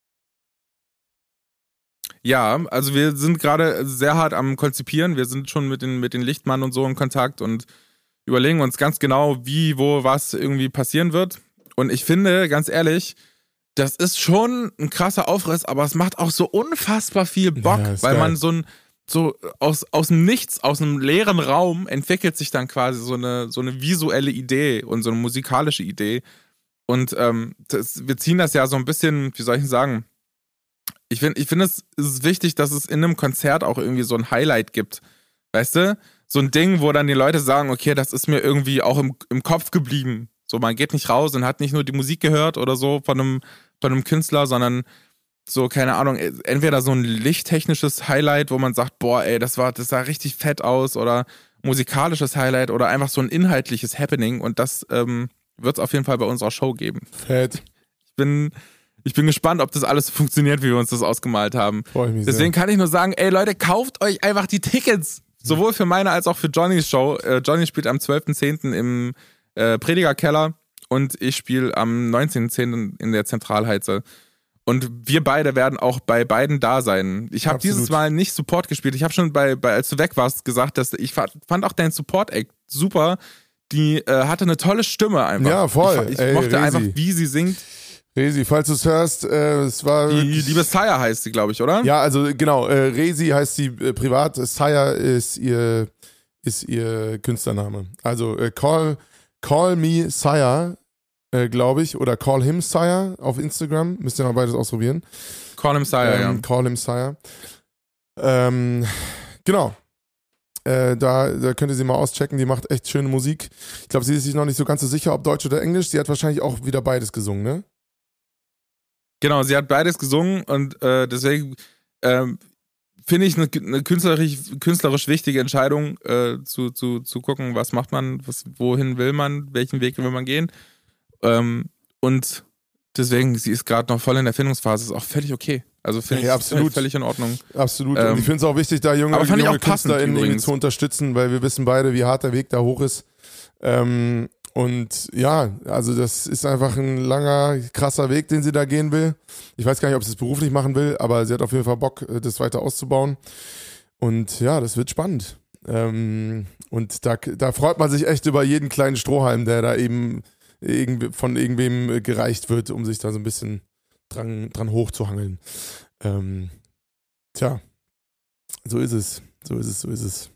Ja, also wir sind gerade sehr hart am Konzipieren. Wir sind schon mit den, mit den Lichtmann und so in Kontakt und überlegen uns ganz genau, wie, wo, was irgendwie passieren wird. Und ich finde, ganz ehrlich, das ist schon ein krasser Aufriss, aber es macht auch so unfassbar viel Bock, Ja, ist weil geil. man so ein, so aus, aus dem Nichts, aus einem leeren Raum entwickelt sich dann quasi so eine, so eine visuelle Idee und so eine musikalische Idee. Und ähm, das, wir ziehen das ja so ein bisschen, wie soll ich denn sagen, ich finde, ich finde es ist wichtig, dass es in einem Konzert auch irgendwie so ein Highlight gibt. Weißt du? So ein Ding, wo dann die Leute sagen, okay, das ist mir irgendwie auch im, im Kopf geblieben. So, man geht nicht raus und hat nicht nur die Musik gehört oder so von einem, von einem Künstler, sondern so, keine Ahnung, entweder so ein lichttechnisches Highlight, wo man sagt, boah, ey, das war, das sah richtig fett aus, oder musikalisches Highlight oder einfach so ein inhaltliches Happening. Und das ähm, wird es auf jeden Fall bei unserer Show geben. Fett. Ich bin, ich bin gespannt, ob das alles so funktioniert, wie wir uns das ausgemalt haben. Freue ich mich Deswegen sehr. kann ich nur sagen, ey Leute, kauft euch einfach die Tickets. Sowohl für meine als auch für Johnnys Show. Äh, Johnny spielt am zwölften zehnten im äh, Predigerkeller und ich spiele am neunzehnten zehnten in der Zentralheize. Und wir beide werden auch bei beiden da sein. Ich habe Absolut. dieses Mal nicht Support gespielt. Ich habe schon bei, bei, als du weg warst, gesagt, dass ich fa- fand auch deinen Support-Act super. Die äh, hatte eine tolle Stimme einfach. Ja, voll. Ich, ich Ey, mochte Resi. einfach, wie sie singt. Resi, falls du es hörst, äh, es war Die wirklich- liebe Sire heißt sie, glaube ich, oder? Ja, also genau, äh, Resi heißt sie äh, privat, Sire ist ihr, ist ihr Künstlername. Also äh, call, call me Sire, äh, glaube ich, oder call him Sire auf Instagram. Müsst ihr mal beides ausprobieren. Call him Sire, ähm, ja. Call him Sire. Ähm, genau. Äh, da, da könnt ihr sie mal auschecken, die macht echt schöne Musik. Ich glaube, sie ist sich noch nicht so ganz so sicher, ob Deutsch oder Englisch. Sie hat wahrscheinlich auch wieder beides gesungen, ne? Genau, sie hat beides gesungen und äh, deswegen ähm, finde ich eine, eine künstlerisch, künstlerisch wichtige Entscheidung, äh, zu, zu, zu gucken, was macht man, was, wohin will man, welchen Weg will man gehen. Ähm, und deswegen, sie ist gerade noch voll in der Findungsphase, ist auch völlig okay. Also finde Ja, ich absolut. völlig in Ordnung. Absolut. Ähm, und ich finde es auch wichtig, da junge, aber fand ich junge auch passend KünstlerInnen irgendwie übrigens. zu unterstützen, weil wir wissen beide, wie hart der Weg da hoch ist. Ähm, und ja, also das ist einfach ein langer, krasser Weg, den sie da gehen will. Ich weiß gar nicht, ob sie es beruflich machen will, aber sie hat auf jeden Fall Bock, das weiter auszubauen. Und ja, das wird spannend. Ähm, und da, da freut man sich echt über jeden kleinen Strohhalm, der da eben irgend, von irgendwem gereicht wird, um sich da so ein bisschen dran, dran hochzuhangeln. Ähm, tja, so ist es. So ist es, so ist es.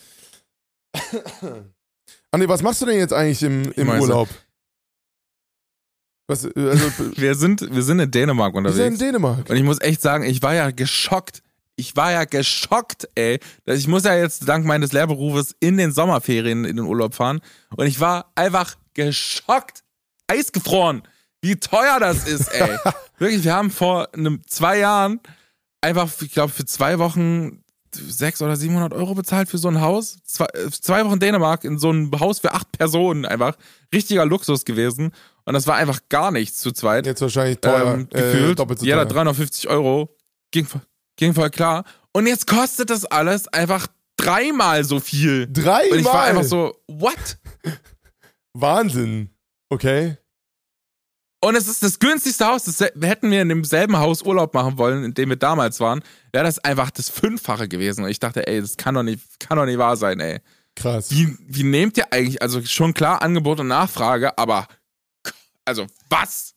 Andi, was machst du denn jetzt eigentlich im, im Mäuse. Urlaub? Was, also, Wir sind, wir sind in Dänemark wir sind in unterwegs. Dänemark. Und ich muss echt sagen, ich war ja geschockt. Ich war ja geschockt, ey. Dass Ich muss ja jetzt dank meines Lehrberufes in den Sommerferien in den Urlaub fahren. Und ich war einfach geschockt. Eisgefroren. Wie teuer das ist, ey. Wirklich, wir haben vor einem, zwei Jahren einfach, ich glaube, für zwei Wochen sechshundert oder siebenhundert Euro bezahlt für so ein Haus. Zwei, zwei Wochen Dänemark in so einem Haus für acht Personen einfach. Richtiger Luxus gewesen. Und das war einfach gar nichts zu zweit. Jetzt wahrscheinlich teuer. Ähm, gefühlt. Äh, doppelt so Jeder teuer. dreihundertfünfzig Euro. Ging, ging voll klar. Und jetzt kostet das alles einfach dreimal so viel. Dreimal? Und ich war einfach so, what? Wahnsinn. Okay. Und es ist das günstigste Haus. Das, hätten wir in demselben Haus Urlaub machen wollen, in dem wir damals waren, wäre das einfach das Fünffache gewesen. Und ich dachte, ey, das kann doch nicht, kann doch nicht wahr sein, ey. Krass. Wie, wie nehmt ihr eigentlich, also schon klar Angebot und Nachfrage, aber also was?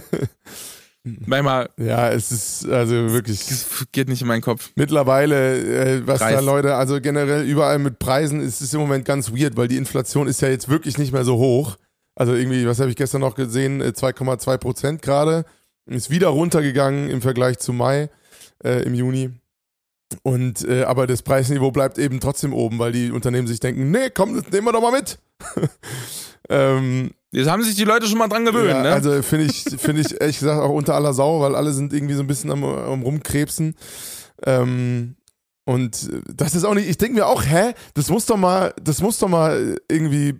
Manchmal, Ja, es ist also wirklich das geht nicht in meinen Kopf. mittlerweile, äh, was Preis. da Leute, also generell überall mit Preisen ist es im Moment ganz weird, weil die Inflation ist ja jetzt wirklich nicht mehr so hoch. Also irgendwie, was habe ich gestern noch gesehen, äh, zwei Komma zwei Prozent gerade. Ist wieder runtergegangen im Vergleich zu Mai, äh, im Juni. Und, äh, aber das Preisniveau bleibt eben trotzdem oben, weil die Unternehmen sich denken, nee, komm, das nehmen wir doch mal mit. ähm, Jetzt haben sich die Leute schon mal dran gewöhnt, ja, ne? Also finde ich, finde ich ehrlich gesagt auch unter aller Sau, weil alle sind irgendwie so ein bisschen am, am Rumkrebsen. Ähm, und das ist auch nicht, ich denke mir auch, hä, das muss doch mal, das muss doch mal irgendwie,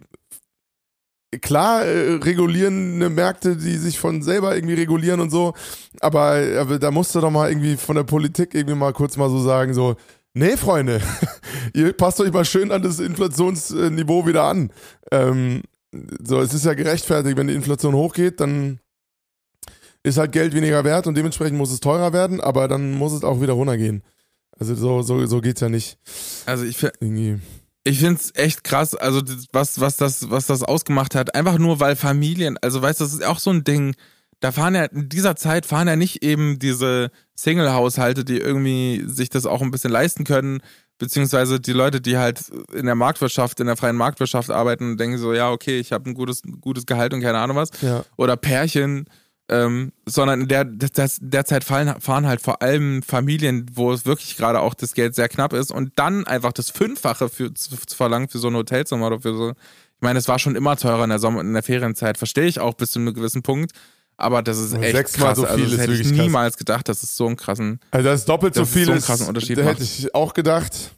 klar, äh, regulierende Märkte, die sich von selber irgendwie regulieren und so, aber, aber da musst du doch mal irgendwie von der Politik irgendwie mal kurz mal so sagen, so, nee, Freunde, ihr passt euch mal schön an das Inflationsniveau wieder an. Ähm, so, es ist ja gerechtfertigt, wenn die Inflation hochgeht, dann ist halt Geld weniger wert und dementsprechend muss es teurer werden, aber dann muss es auch wieder runtergehen. Also so, so, so geht's ja nicht. Also ich, fi- Irgendwie. ich find's echt krass, also das- was, was, das, was das ausgemacht hat, einfach nur weil Familien, also weißt du, das ist auch so ein Ding, da fahren ja, in dieser Zeit fahren ja nicht eben diese Single-Haushalte, die irgendwie sich das auch ein bisschen leisten können, beziehungsweise die Leute, die halt in der Marktwirtschaft, in der freien Marktwirtschaft arbeiten und denken so, ja, okay, ich habe ein gutes, gutes Gehalt und keine Ahnung was. Ja. Oder Pärchen, ähm, sondern in der, das, derzeit fallen, fahren halt vor allem Familien, wo es wirklich gerade auch das Geld sehr knapp ist und dann einfach das Fünffache für, zu, zu verlangen für so ein Hotelzimmer oder für so. Ich meine, es war schon immer teurer in der Sommer, in der Ferienzeit, verstehe ich auch bis zu einem gewissen Punkt. Aber das ist Aber echt sechsmal krass. so viel also das ist hätte ich wirklich krass. niemals gedacht, dass es so einen krassen. Also das ist doppelt so Das ist viel so einen ist, krassen Unterschied da macht. hätte ich auch gedacht.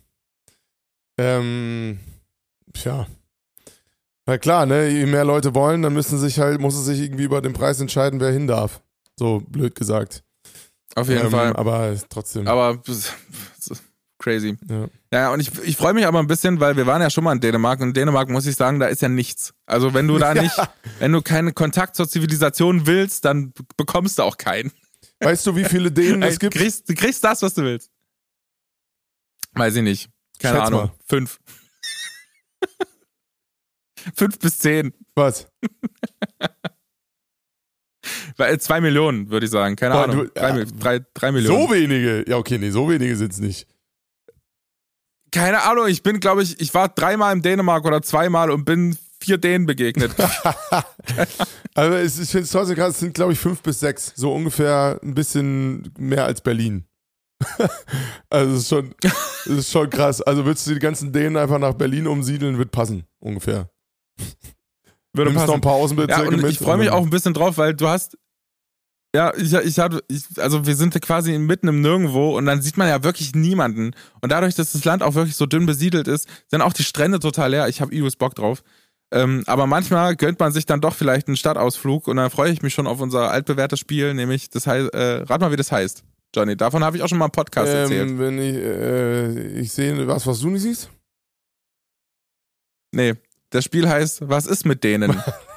Ähm, tja. Na klar, ne, je mehr Leute wollen, dann müssen sich halt, muss es sich irgendwie über den Preis entscheiden, wer hin darf. So blöd gesagt. Auf jeden ähm, Fall. Aber trotzdem. Aber das ist crazy. ja. Ja, und ich, ich freue mich aber ein bisschen, weil wir waren ja schon mal in Dänemark und in Dänemark muss ich sagen, da ist ja nichts. Also wenn du da nicht, wenn du keinen Kontakt zur Zivilisation willst, dann b- bekommst du auch keinen. Weißt du, wie viele Dänen es Du gibt? kriegst, du kriegst das, was du willst. Weiß ich nicht. Keine Schätz Ahnung. mal. Fünf. Fünf bis zehn. Was? Weil, Zwei Millionen, würde ich sagen. Keine Boah, Ahnung. du- drei, ja, Mi- drei, drei Millionen. So wenige? Ja, okay, nee, so wenige sind es nicht. Keine Ahnung, ich bin, glaube ich, ich war dreimal in Dänemark oder zweimal und bin vier Dänen begegnet. Also es, ich finde es trotzdem krass, es sind glaube ich fünf bis sechs, so ungefähr ein bisschen mehr als Berlin. Also es ist schon, es ist schon krass. Also würdest du die ganzen Dänen einfach nach Berlin umsiedeln, wird passen, ungefähr. Würde Nimmst noch passen. ein paar Ja, Außenbezirke und mit. ich freue mich und dann- auch ein bisschen drauf, weil du hast, Ja, ich, ich hatte, ich, also wir sind quasi mitten im Nirgendwo und dann sieht man ja wirklich niemanden. Und dadurch, dass das Land auch wirklich so dünn besiedelt ist, sind auch die Strände total leer. Ich habe übelst Bock drauf. Ähm, aber manchmal gönnt man sich dann doch vielleicht einen Stadtausflug und dann freue ich mich schon auf unser altbewährtes Spiel, nämlich das heißt, äh, rat mal, wie das heißt, Johnny. Davon habe ich auch schon mal im Podcast ähm, erzählt. Wenn ich, äh, ich sehe was, was du nicht siehst? Nee, das Spiel heißt, was ist mit denen?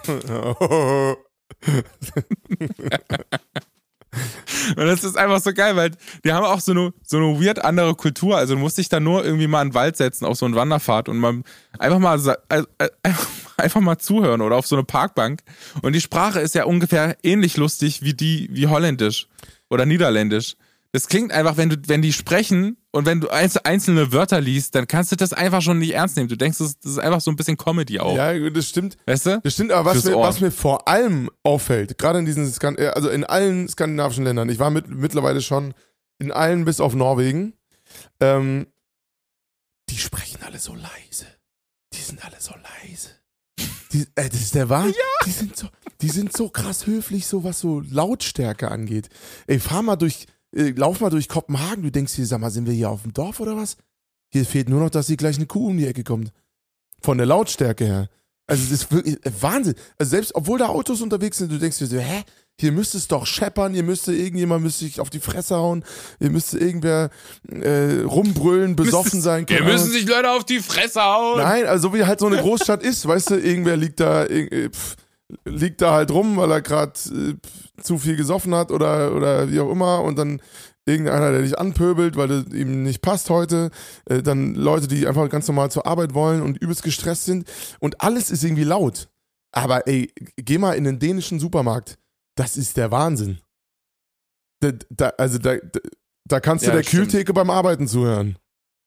Und das ist einfach so geil, weil die haben auch so eine, so eine weird andere Kultur. Also du musst dich da nur irgendwie mal in den Wald setzen, auf so eine Wanderfahrt und mal einfach mal, also, einfach mal zuhören oder auf so eine Parkbank. Und die Sprache ist ja ungefähr ähnlich lustig wie die, wie Holländisch oder Niederländisch. Das klingt einfach, wenn du, wenn die sprechen und wenn du einzelne Wörter liest, dann kannst du das einfach schon nicht ernst nehmen. Du denkst, das ist einfach so ein bisschen Comedy auch. Ja, das stimmt. Weißt du? Das stimmt, aber was mir, was mir vor allem auffällt, gerade in diesen, Skan- also in allen skandinavischen Ländern, ich war mit, mittlerweile schon in allen bis auf Norwegen, ähm, die sprechen alle so leise. Die sind alle so leise. Die, äh, das ist der Wahnsinn. Ja. Die sind so, die sind so krass höflich, so was so Lautstärke angeht. Ey, fahr mal durch, äh, lauf mal durch Kopenhagen, du denkst hier, sag mal, sind wir hier auf dem Dorf oder was? Hier fehlt nur noch, dass hier gleich eine Kuh um die Ecke kommt. Von der Lautstärke her. Also das ist wirklich äh, Wahnsinn. Also selbst, obwohl da Autos unterwegs sind, du denkst dir so, hä? Hier müsste es doch scheppern, hier müsste irgendjemand müsste sich auf die Fresse hauen, hier müsste irgendwer äh, rumbrüllen, besoffen sein. Hier müssen sich Leute auf die Fresse hauen. Nein, also so wie halt so eine Großstadt ist, weißt du, irgendwer liegt da, äh, pff, liegt da halt rum, weil er gerade äh, zu viel gesoffen hat oder, oder wie auch immer und dann irgendeiner, der dich anpöbelt, weil das ihm nicht passt heute, äh, dann Leute, die einfach ganz normal zur Arbeit wollen und übelst gestresst sind und alles ist irgendwie laut. Aber ey, geh mal in den dänischen Supermarkt. Das ist der Wahnsinn. Da, da, also da, da, da kannst du Ja, der das stimmt. Kühltheke beim Arbeiten zuhören.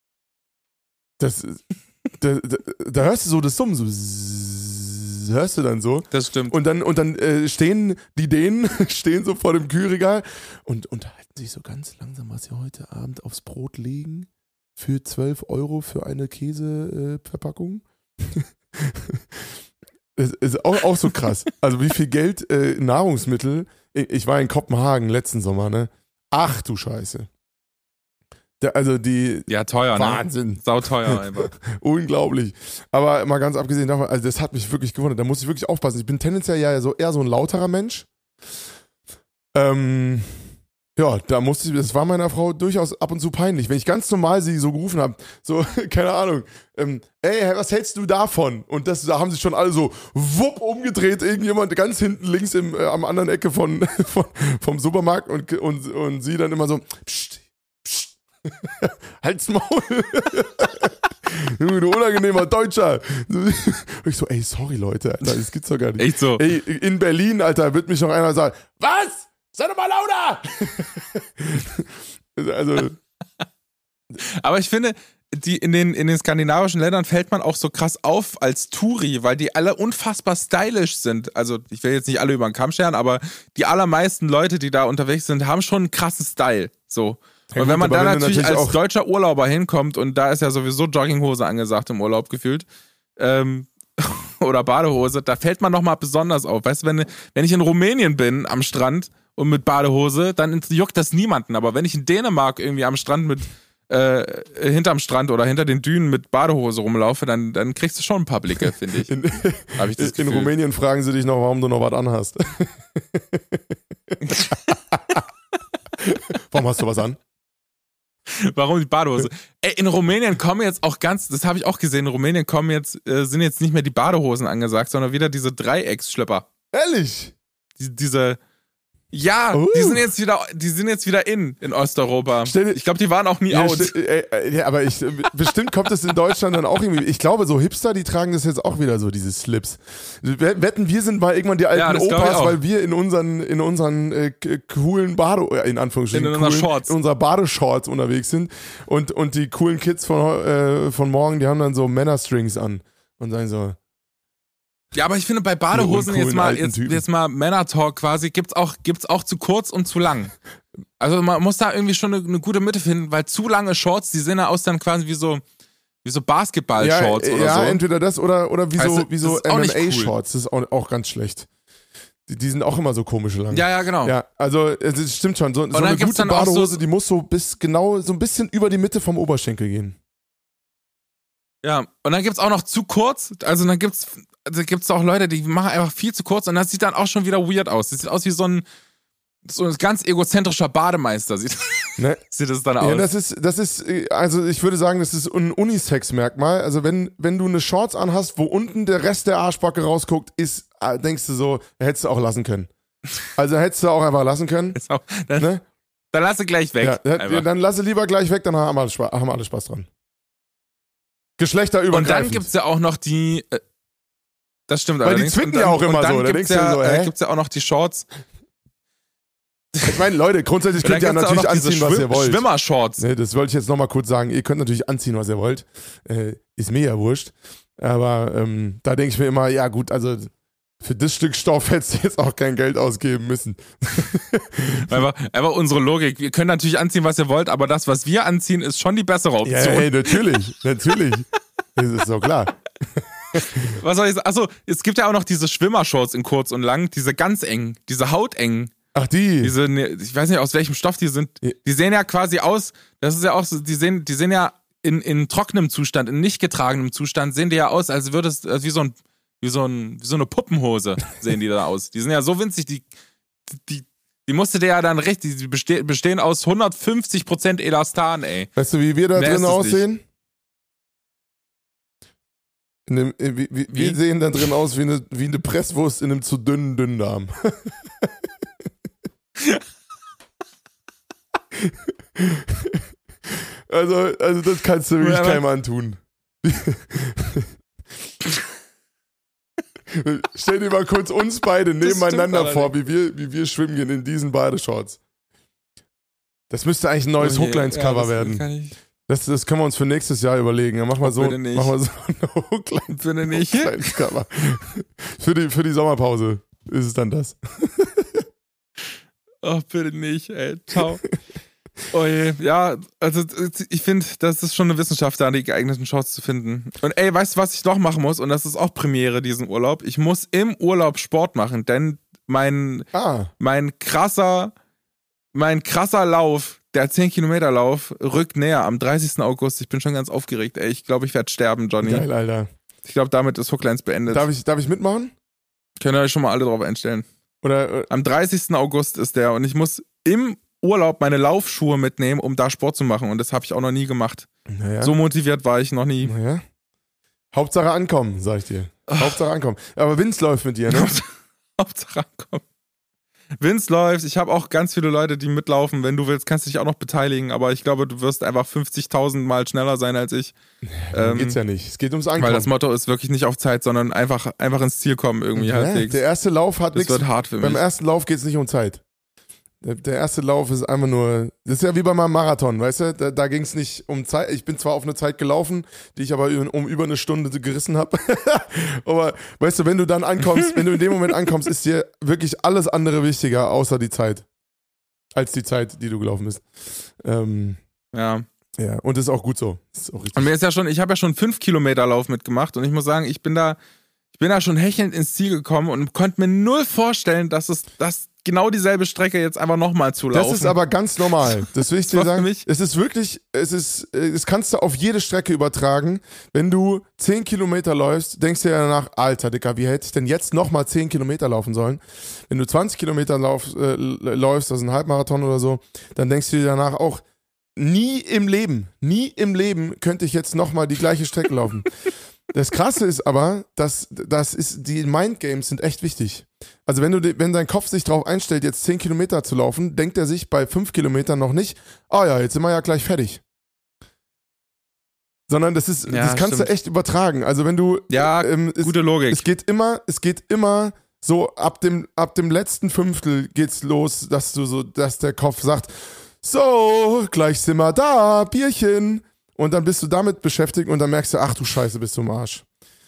Das, da, da, da hörst du so das Summen, so zzzz, hörst du dann so. Das stimmt. Und dann, und dann äh, stehen die Dänen, stehen so vor dem Kühlregal und unterhalten sich so ganz langsam, was sie heute Abend aufs Brot legen. Für zwölf Euro für eine Käseverpackung. Äh, Das ist auch, auch so krass. Also wie viel Geld äh, Nahrungsmittel. Ich war in Kopenhagen letzten Sommer, ne? Ach du Scheiße. Da, also die. Ja, teuer, Wahnsinn. ne? Sau teuer einfach. Unglaublich. Aber mal ganz abgesehen davon, also das hat mich wirklich gewundert. Da muss ich wirklich aufpassen. Ich bin tendenziell ja so eher so ein lauterer Mensch. Ähm. Ja, da musste ich, das war meiner Frau durchaus ab und zu peinlich, wenn ich ganz normal sie so gerufen habe, so, keine Ahnung, ähm, ey, was hältst du davon? Und das, da haben sich schon alle so wupp umgedreht, irgendjemand ganz hinten links im, äh, am anderen Ecke von, von, vom Supermarkt und, und, und sie dann immer so, pst, pst, halt's Maul. Du unangenehmer Deutscher. Und ich so, ey, sorry Leute, Alter, das gibt's doch gar nicht. Echt so. Ey, in Berlin, Alter, wird mich noch einer sagen, was? Sei doch mal lauter! Also. Aber ich finde, die in den, in den skandinavischen Ländern fällt man auch so krass auf als Touri, weil die alle unfassbar stylisch sind. Also ich will jetzt nicht alle über den Kamm scheren, aber die allermeisten Leute, die da unterwegs sind, haben schon einen krassen Style. So. Ja, und gut, wenn man aber da wenn du natürlich natürlich als auch- deutscher Urlauber hinkommt und da ist ja sowieso Jogginghose angesagt im Urlaub gefühlt, ähm, oder Badehose, da fällt man nochmal besonders auf. Weißt du, wenn, wenn ich in Rumänien bin am Strand und mit Badehose, dann juckt das niemanden. Aber wenn ich in Dänemark irgendwie am Strand mit, äh, hinterm Strand oder hinter den Dünen mit Badehose rumlaufe, dann, dann kriegst du schon ein paar Blicke, finde ich. In, Hab ich das in Gefühl. Rumänien fragen sie dich noch, warum du noch was anhast. Warum hast du was an? Warum die Badehose? Ey, in Rumänien kommen jetzt auch ganz, das habe ich auch gesehen, in Rumänien kommen jetzt, äh, sind jetzt nicht mehr die Badehosen angesagt, sondern wieder diese Dreiecksschlöpper. Ehrlich? Die, diese, ja, Oh. die sind jetzt wieder, die sind jetzt wieder in, in Osteuropa. Stell dir- Ich glaube, die waren auch nie Ja, out. sti- äh, äh, ja, aber ich, bestimmt kommt es in Deutschland dann auch irgendwie. Ich glaube, so Hipster, die tragen das jetzt auch wieder so, diese Slips. Wetten, wir sind mal irgendwann die alten Ja, das glaub ich Opas, auch. weil wir in unseren, in unseren äh, k- coolen Bade, äh, in Anführungsstrichen, In unseren coolen, Shorts. in unserer Badeshorts unterwegs sind. Und, und die coolen Kids von, äh, von morgen, die haben dann so Männerstrings an und sagen so, Ja, aber ich finde, bei Badehosen uncoolen jetzt mal, alten jetzt, Typen. jetzt mal Männer-Talk quasi, gibt's auch, gibt's auch zu kurz und zu lang. Also man muss da irgendwie schon eine, eine gute Mitte finden, weil zu lange Shorts, die sehen ja aus dann quasi wie so, wie so Basketball-Shorts ja, oder ja, so. entweder das oder, oder wie so, Weißt du, wie so das ist auch nicht M M A-Shorts. Das ist auch, auch ganz schlecht. Die, die sind auch immer so komisch lang. Ja, ja, genau. Ja, also es stimmt schon. So, so dann eine gibt's gute dann auch Badehose, so- die muss so bis genau so ein bisschen über die Mitte vom Oberschenkel gehen. Ja, und dann gibt's auch noch zu kurz, also dann gibt's, also gibt's auch Leute, die machen einfach viel zu kurz und das sieht dann auch schon wieder weird aus. Das sieht aus wie so ein, so ein ganz egozentrischer Bademeister, sieht, Ne? sieht das dann Ja, aus. das ist, das ist, äh, also ich würde sagen, das ist ein Unisex-Merkmal. Also wenn, wenn du eine Shorts anhast, wo unten der Rest der Arschbacke rausguckt, ist, äh, denkst du so, hättest du auch lassen können. Also hättest du auch einfach lassen können. Ist auch, dann, Ne? dann lass sie gleich weg. Ja, einfach. ja, dann lasse lieber gleich weg, dann haben alle, Spaß, haben alle Spaß dran. Geschlechterübergreifend. Und dann gibt's ja auch noch die, äh, das stimmt Weil die allerdings. zwicken Und dann- ja auch immer und dann so, da gibt's denkst du ja, so, äh, hä? gibt's ja auch noch die Shorts. Ich meine, Leute, grundsätzlich Und könnt ihr dann gibt's ja auch natürlich noch diese anziehen, was ihr Schwimm- wollt. Schwimmershorts. Ne, das wollte ich jetzt nochmal kurz sagen. Ihr könnt natürlich anziehen, was ihr wollt. Äh, ist mir ja wurscht. Aber ähm, da denke ich mir immer, ja gut, also für das Stück Stoff hättest du jetzt auch kein Geld ausgeben müssen. Einfach, einfach unsere Logik. Wir können natürlich anziehen, was ihr wollt, aber das, was wir anziehen, ist schon die bessere Ja, Option. hey, natürlich, natürlich. Das ist so klar. Was soll ich sagen? Achso, es gibt ja auch noch diese Schwimmershorts in kurz und lang, diese ganz engen, diese hautengen. Ach, die. Diese, ne, ich weiß nicht, aus welchem Stoff die sind. Ja. Die sehen ja quasi aus, das ist ja auch so, die sehen, die sehen ja in, in trockenem Zustand, in nicht getragenem Zustand, sehen die ja aus, als würde es, als wie so ein, wie so ein, wie so eine Puppenhose sehen die da aus. Die sind ja so winzig, die, die, die musste der ja dann richtig, die bestehen, bestehen aus hundertfünfzig Prozent Elastan, ey. Weißt du, wie wir da Mehr drin ist es aussehen? In dem, äh, wie, wie, Wie? wir sehen da drin aus wie eine, wie eine Presswurst in einem zu dünnen Dünndarm. also, also das kannst du wirklich Ja, keinem antun. Stell dir mal kurz uns beide nebeneinander stimmt vor, wie wir, wie wir schwimmen gehen in diesen Badeshorts. Das müsste eigentlich ein neues Oh je, Hooklines-Cover ja, das werden. kann ich- Das, das können wir uns für nächstes Jahr überlegen. Dann machen wir so, bitte nicht. machen wir so ein Hooklines- Bitte nicht. Hooklines-Cover. für, die, für die Sommerpause ist es dann das. Oh, bitte nicht, ey. Ciao. Oh je. Ja, also ich finde, das ist schon eine Wissenschaft, da die geeigneten Shorts zu finden. Und ey, weißt du, was ich noch machen muss? Und das ist auch Premiere diesen Urlaub. Ich muss im Urlaub Sport machen, denn mein, Ah, mein krasser, mein krasser Lauf, der zehn Kilometer Lauf, rückt näher am dreißigsten August. Ich bin schon ganz aufgeregt, ey. Ich glaube, ich werde sterben, Johnny. geil, Alter. Ich glaube, damit ist Hooklines beendet. Darf ich, darf ich mitmachen? Könnt ihr euch schon mal alle drauf einstellen. Oder, äh, Am dreißigsten August ist der und ich muss im Urlaub meine Laufschuhe mitnehmen, um da Sport zu machen. Und das habe ich auch noch nie gemacht. naja. So motiviert war ich noch nie. Naja. Hauptsache ankommen, sag ich dir. Hauptsache ankommen. Aber Vince läuft mit dir, ne? Hauptsache ankommen. Vince läuft. Ich habe auch ganz viele Leute, die mitlaufen. Wenn du willst, kannst du dich auch noch beteiligen. Aber ich glaube, du wirst einfach fünfzigtausend Mal schneller sein als ich. Darum Ähm, geht's ja nicht. Es geht ums Weil Ankommen. das Motto ist wirklich nicht auf Zeit, sondern einfach, einfach ins Ziel kommen irgendwie ja, halbwegs. der erste Lauf hat Das nichts. wird hart für Beim mich. ersten Lauf geht's nicht um Zeit. Der, der erste Lauf ist einfach nur, das ist ja wie bei meinem Marathon, weißt du? Da, da ging es nicht um Zeit. Ich bin zwar auf eine Zeit gelaufen, die ich aber um über eine Stunde gerissen habe. Aber weißt du, wenn du dann ankommst, wenn du in dem Moment ankommst, ist dir wirklich alles andere wichtiger, außer die Zeit. Als die Zeit, die du gelaufen bist. Ähm, Ja. ja, und das ist auch gut so. Das ist auch richtig. Und mir ist ja schon, ich habe ja schon fünf Kilometer Lauf mitgemacht und ich muss sagen, ich bin da, ich bin da schon hechelnd ins Ziel gekommen und konnte mir null vorstellen, dass es, dass genau dieselbe Strecke jetzt einfach nochmal zu laufen. Das ist aber ganz normal. Das will ich Das dir war für sagen. mich- Es ist wirklich, es ist, äh, das kannst du auf jede Strecke übertragen. Wenn du zehn Kilometer läufst, denkst du dir danach, Alter, Dicker, wie hätte ich denn jetzt nochmal zehn Kilometer laufen sollen? Wenn du zwanzig Kilometer lauf, äh, läufst, also ein Halbmarathon oder so, dann denkst du dir danach auch, nie im Leben, nie im Leben könnte ich jetzt nochmal die gleiche Strecke laufen. Das Krasse ist aber, dass das ist, die Mindgames sind echt wichtig. Also wenn du, wenn dein Kopf sich darauf einstellt, jetzt zehn Kilometer zu laufen, denkt er sich bei fünf Kilometern noch nicht, ah ja, jetzt sind wir ja gleich fertig. Sondern das ist, Ja, das kannst stimmt. du echt übertragen. Also wenn du, Ja, ähm, es, gute Logik. es geht immer, es geht immer so ab dem, ab dem letzten Fünftel geht's los, dass du so, dass der Kopf sagt, so, gleich sind wir da, Bierchen. Und dann bist du damit beschäftigt und dann merkst du, ach du Scheiße, bist du im Arsch.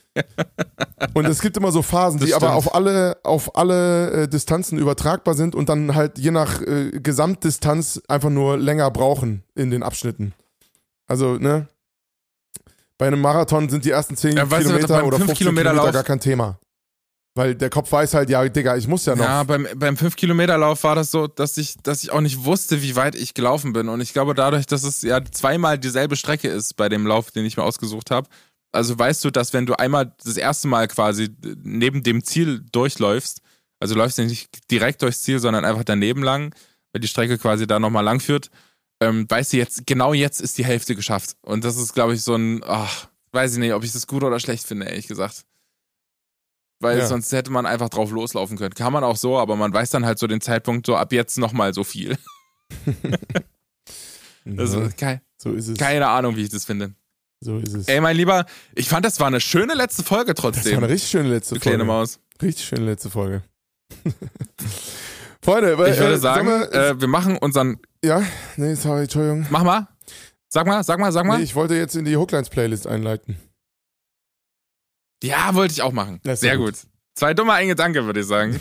Und es gibt immer so Phasen, Das die aber stimmt. auf alle, auf alle äh, Distanzen übertragbar sind und dann halt je nach äh, Gesamtdistanz einfach nur länger brauchen in den Abschnitten. Also, ne? Bei einem Marathon sind die ersten zehn Ja, weißt du, Kilometer beim oder fünf fünfzehn Kilometer Kilometer Lauf- gar kein Thema. Weil der Kopf weiß halt, ja, Digga, ich muss ja noch. Ja, beim, beim fünf Kilometer Lauf war das so, dass ich, dass ich auch nicht wusste, wie weit ich gelaufen bin. Und ich glaube, dadurch, dass es ja zweimal dieselbe Strecke ist bei dem Lauf, den ich mir ausgesucht habe, also weißt du, dass wenn du einmal das erste Mal quasi neben dem Ziel durchläufst, also läufst du nicht direkt durchs Ziel, sondern einfach daneben lang, weil die Strecke quasi da nochmal lang führt, ähm, weißt du jetzt, genau jetzt ist die Hälfte geschafft. Und das ist, glaube ich, so ein, ach, weiß ich nicht, ob ich das gut oder schlecht finde, ehrlich gesagt. Weil ja. sonst hätte man einfach drauf loslaufen können. Kann man auch so, aber man weiß dann halt so den Zeitpunkt, so ab jetzt nochmal so viel. Also, ke- so ist es. Keine Ahnung, wie ich das finde. So ist es. Ey, mein Lieber, ich fand, das war eine schöne letzte Folge trotzdem. Das war eine richtig schöne letzte du Folge. kleine Maus. Richtig schöne letzte Folge. Freunde, weil, Ich würde äh, sagen, wir, äh, wir machen unseren... Ja, nee, sorry, Entschuldigung. Mach mal. Sag mal, sag mal, sag mal. Nee, ich wollte jetzt in die Hooklines-Playlist einleiten. Ja, wollte ich auch machen. Das ist sehr gut. gut. Zwei dumme Eingedanke, würde ich sagen.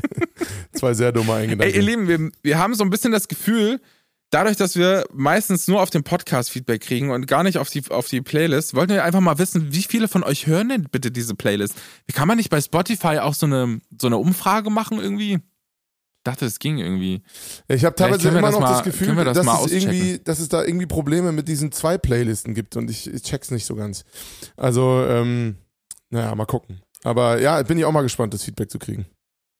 Zwei sehr dumme Eingedanken. Ey, ihr Lieben, wir, wir haben so ein bisschen das Gefühl, dadurch, dass wir meistens nur auf den Podcast Feedback kriegen und gar nicht auf die, auf die Playlist, wollten wir einfach mal wissen, wie viele von euch hören denn bitte diese Playlist? Wie kann man nicht bei Spotify auch so eine, so eine Umfrage machen irgendwie? Ich dachte, das ging irgendwie. Ich habe teilweise können wir immer das noch mal- das Gefühl, können wir das dass, mal es irgendwie, auschecken? dass es da irgendwie Probleme mit diesen zwei Playlisten gibt und ich, ich check's nicht so ganz. Also, ähm, naja, mal gucken. Aber ja, bin ich auch mal gespannt, das Feedback zu kriegen.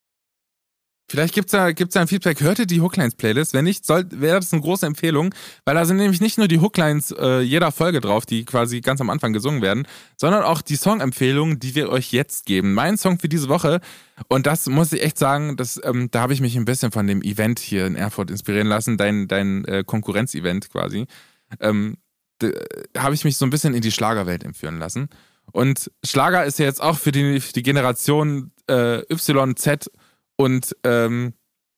Vielleicht gibt's da, gibt's da ein Feedback. Hört ihr die Hooklines-Playlist? Wenn nicht, soll, wäre das eine große Empfehlung, weil da sind nämlich nicht nur die Hooklines äh, jeder Folge drauf, die quasi ganz am Anfang gesungen werden, sondern auch die Songempfehlungen, die wir euch jetzt geben. Mein Song für diese Woche, und das muss ich echt sagen, das, ähm, da habe ich mich ein bisschen von dem Event hier in Erfurt inspirieren lassen, dein, dein äh, Konkurrenz-Event quasi, ähm, da habe ich mich so ein bisschen in die Schlagerwelt entführen lassen. Und Schlager ist ja jetzt auch für die, für die Generation äh, Y, Z und ähm,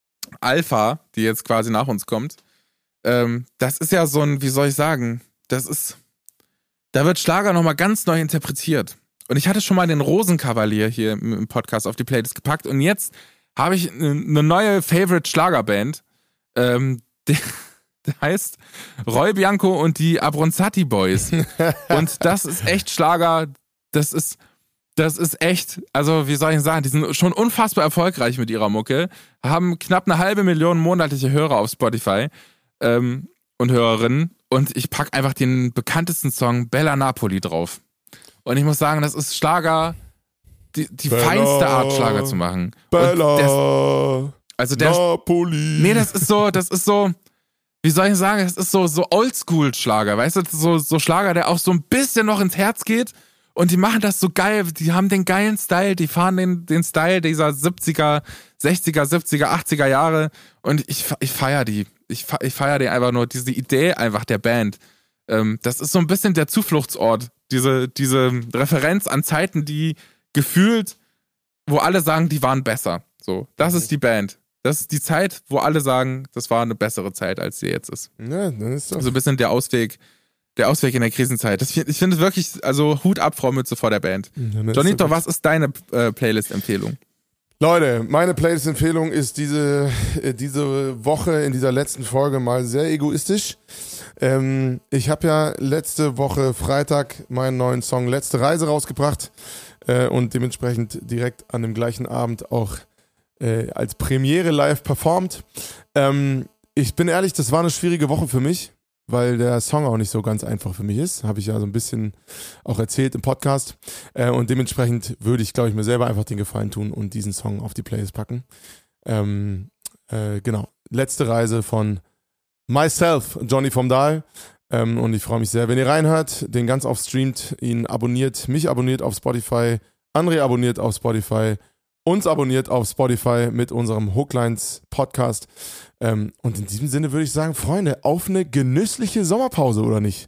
Alpha, die jetzt quasi nach uns kommt, ähm, das ist ja so ein, wie soll ich sagen, das ist, da wird Schlager nochmal ganz neu interpretiert. Und ich hatte schon mal den Rosenkavalier hier im, im Podcast auf die Playlist gepackt und jetzt habe ich eine ne neue Favorite-Schlagerband, ähm, die, die heißt Roy Bianco und die Abronzati Boys. Und das ist echt Schlager, das ist Das ist echt, also wie soll ich sagen, die sind schon unfassbar erfolgreich mit ihrer Mucke, haben knapp eine halbe Million monatliche Hörer auf Spotify ähm, und Hörerinnen und ich pack einfach den bekanntesten Song Bella Napoli drauf. Und ich muss sagen, das ist Schlager, die, die Bella, feinste Art Schlager zu machen. Bella, Und der, also der, Napoli. nee, das ist so, das ist so, wie soll ich sagen, das ist so, so Oldschool-Schlager, weißt du, so, so Schlager, der auch so ein bisschen noch ins Herz geht. Und die machen das so geil, die haben den geilen Style, die fahren den, den Style dieser siebziger, sechziger, siebziger, achtziger Jahre und ich, ich feiere die. Ich, ich feiere die einfach nur, diese Idee einfach der Band. Ähm, das ist so ein bisschen der Zufluchtsort, diese, diese Referenz an Zeiten, die gefühlt, wo alle sagen, die waren besser. So, das ist die Band. Das ist die Zeit, wo alle sagen, das war eine bessere Zeit, als sie jetzt ist. Ja, dann ist doch. So ein bisschen der Ausweg. Der Ausweg in der Krisenzeit. Das, ich finde es wirklich, also Hut ab, Frau Mütze vor der Band. Jonito, was ist deine äh, Playlist-Empfehlung? Leute, meine Playlist-Empfehlung ist diese, äh, diese Woche in dieser letzten Folge mal sehr egoistisch. Ähm, ich habe ja letzte Woche Freitag meinen neuen Song Letzte Reise rausgebracht äh, und dementsprechend direkt an dem gleichen Abend auch äh, als Premiere live performt. Ähm, ich bin ehrlich, das war eine schwierige Woche für mich, weil der Song auch nicht so ganz einfach für mich ist. Habe ich ja so ein bisschen auch erzählt im Podcast. Äh, und dementsprechend würde ich, glaube ich, mir selber einfach den Gefallen tun und diesen Song auf die Playlist packen. Ähm, äh, genau. Letzte Reise von Myself, Johnny vom Dahl. Ähm, und ich freue mich sehr, wenn ihr reinhört, den ganz oft streamt, ihn abonniert, mich abonniert auf Spotify, André abonniert auf Spotify, uns abonniert auf Spotify mit unserem Hooklines Podcast. Ähm, und in diesem Sinne würde ich sagen, Freunde, auf eine genüssliche Sommerpause, oder nicht?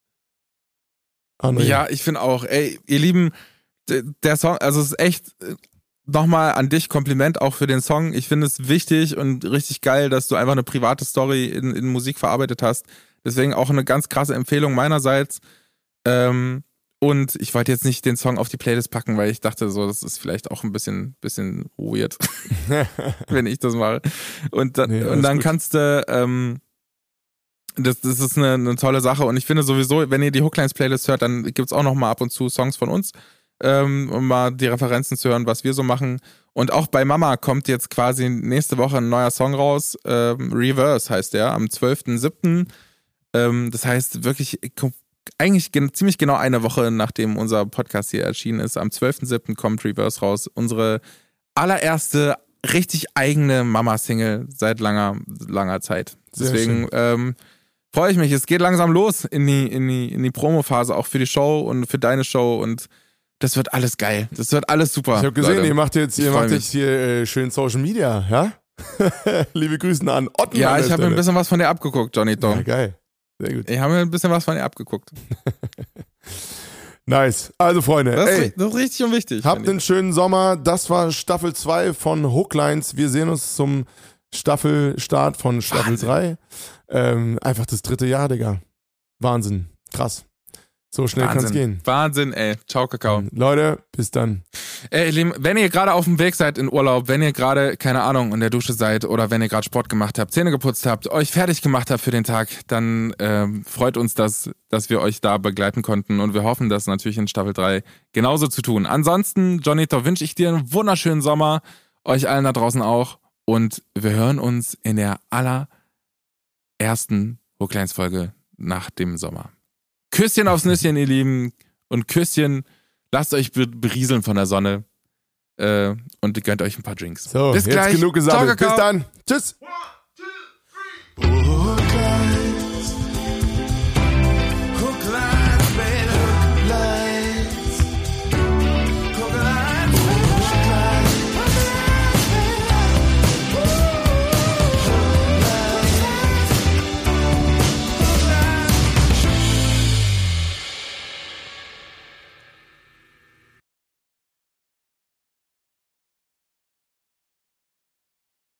André. Ja, ich finde auch, ey, ihr Lieben, der Song, also es ist echt nochmal an dich Kompliment auch für den Song. Ich finde es wichtig und richtig geil, dass du einfach eine private Story in, in Musik verarbeitet hast. Deswegen auch eine ganz krasse Empfehlung meinerseits. Ähm, Und ich wollte jetzt nicht den Song auf die Playlist packen, weil ich dachte, so, das ist vielleicht auch ein bisschen, bisschen weird, wenn ich das mache. Und dann, Nee, und dann gut. kannst du, ähm, das, das ist eine, eine tolle Sache. Und ich finde sowieso, wenn ihr die Hooklines-Playlist hört, dann gibt's auch noch mal ab und zu Songs von uns. ähm, um mal die Referenzen zu hören, was wir so machen. Und auch bei Mama kommt jetzt quasi nächste Woche ein neuer Song raus. Ähm, Reverse heißt der, am zwölften siebten Ähm, das heißt wirklich eigentlich gen- ziemlich genau eine Woche, nachdem unser Podcast hier erschienen ist. Am zwölften siebten kommt Reverse raus. Unsere allererste richtig eigene Mama-Single seit langer, langer Zeit. Sehr Deswegen ähm, freue ich mich. Es geht langsam los in die, in die, in die Promo-Phase, auch für die Show und für deine Show. Und das wird alles geil. Das wird alles super. Ich habe gesehen, Leute. ihr macht jetzt, ihr Ich freu macht mich. jetzt hier äh, schön Social Media, ja? Liebe Grüßen an Otten. Ja, an der ich habe mir ein Stelle. bisschen was von dir abgeguckt, Johnny Ja, Tom. geil. Sehr gut. Ich habe mir ein bisschen was von dir abgeguckt. Nice. Also, Freunde, Das, ey, ist, das ist richtig und wichtig. habt finde einen schönen Sommer. Das war Staffel zwei von Hooklines. Wir sehen uns zum Staffelstart von Staffel Wahnsinn. drei. Ähm, einfach das dritte Jahr, Digga. Wahnsinn. Krass. So schnell ich. kann's Wahnsinn. gehen. Wahnsinn, ey. Ciao, Kakao. Leute, bis dann. Ey, ihr Lieben, wenn ihr gerade auf dem Weg seid in Urlaub, wenn ihr gerade, keine Ahnung, in der Dusche seid oder wenn ihr gerade Sport gemacht habt, Zähne geputzt habt, euch fertig gemacht habt für den Tag, dann ähm, freut uns das, dass wir euch da begleiten konnten und wir hoffen, das natürlich in Staffel drei genauso zu tun. Ansonsten, Johnito, wünsche ich dir einen wunderschönen Sommer, euch allen da draußen auch und wir hören uns in der allerersten Hooklines-Folge nach dem Sommer. Küsschen aufs Nüsschen, ihr Lieben, und Küsschen, lasst euch be- berieseln von der Sonne äh, und gönnt euch ein paar Drinks. So, Bis jetzt gleich. genug Ciao, gesammelt. Bis Kakao. dann. Tschüss. Oh.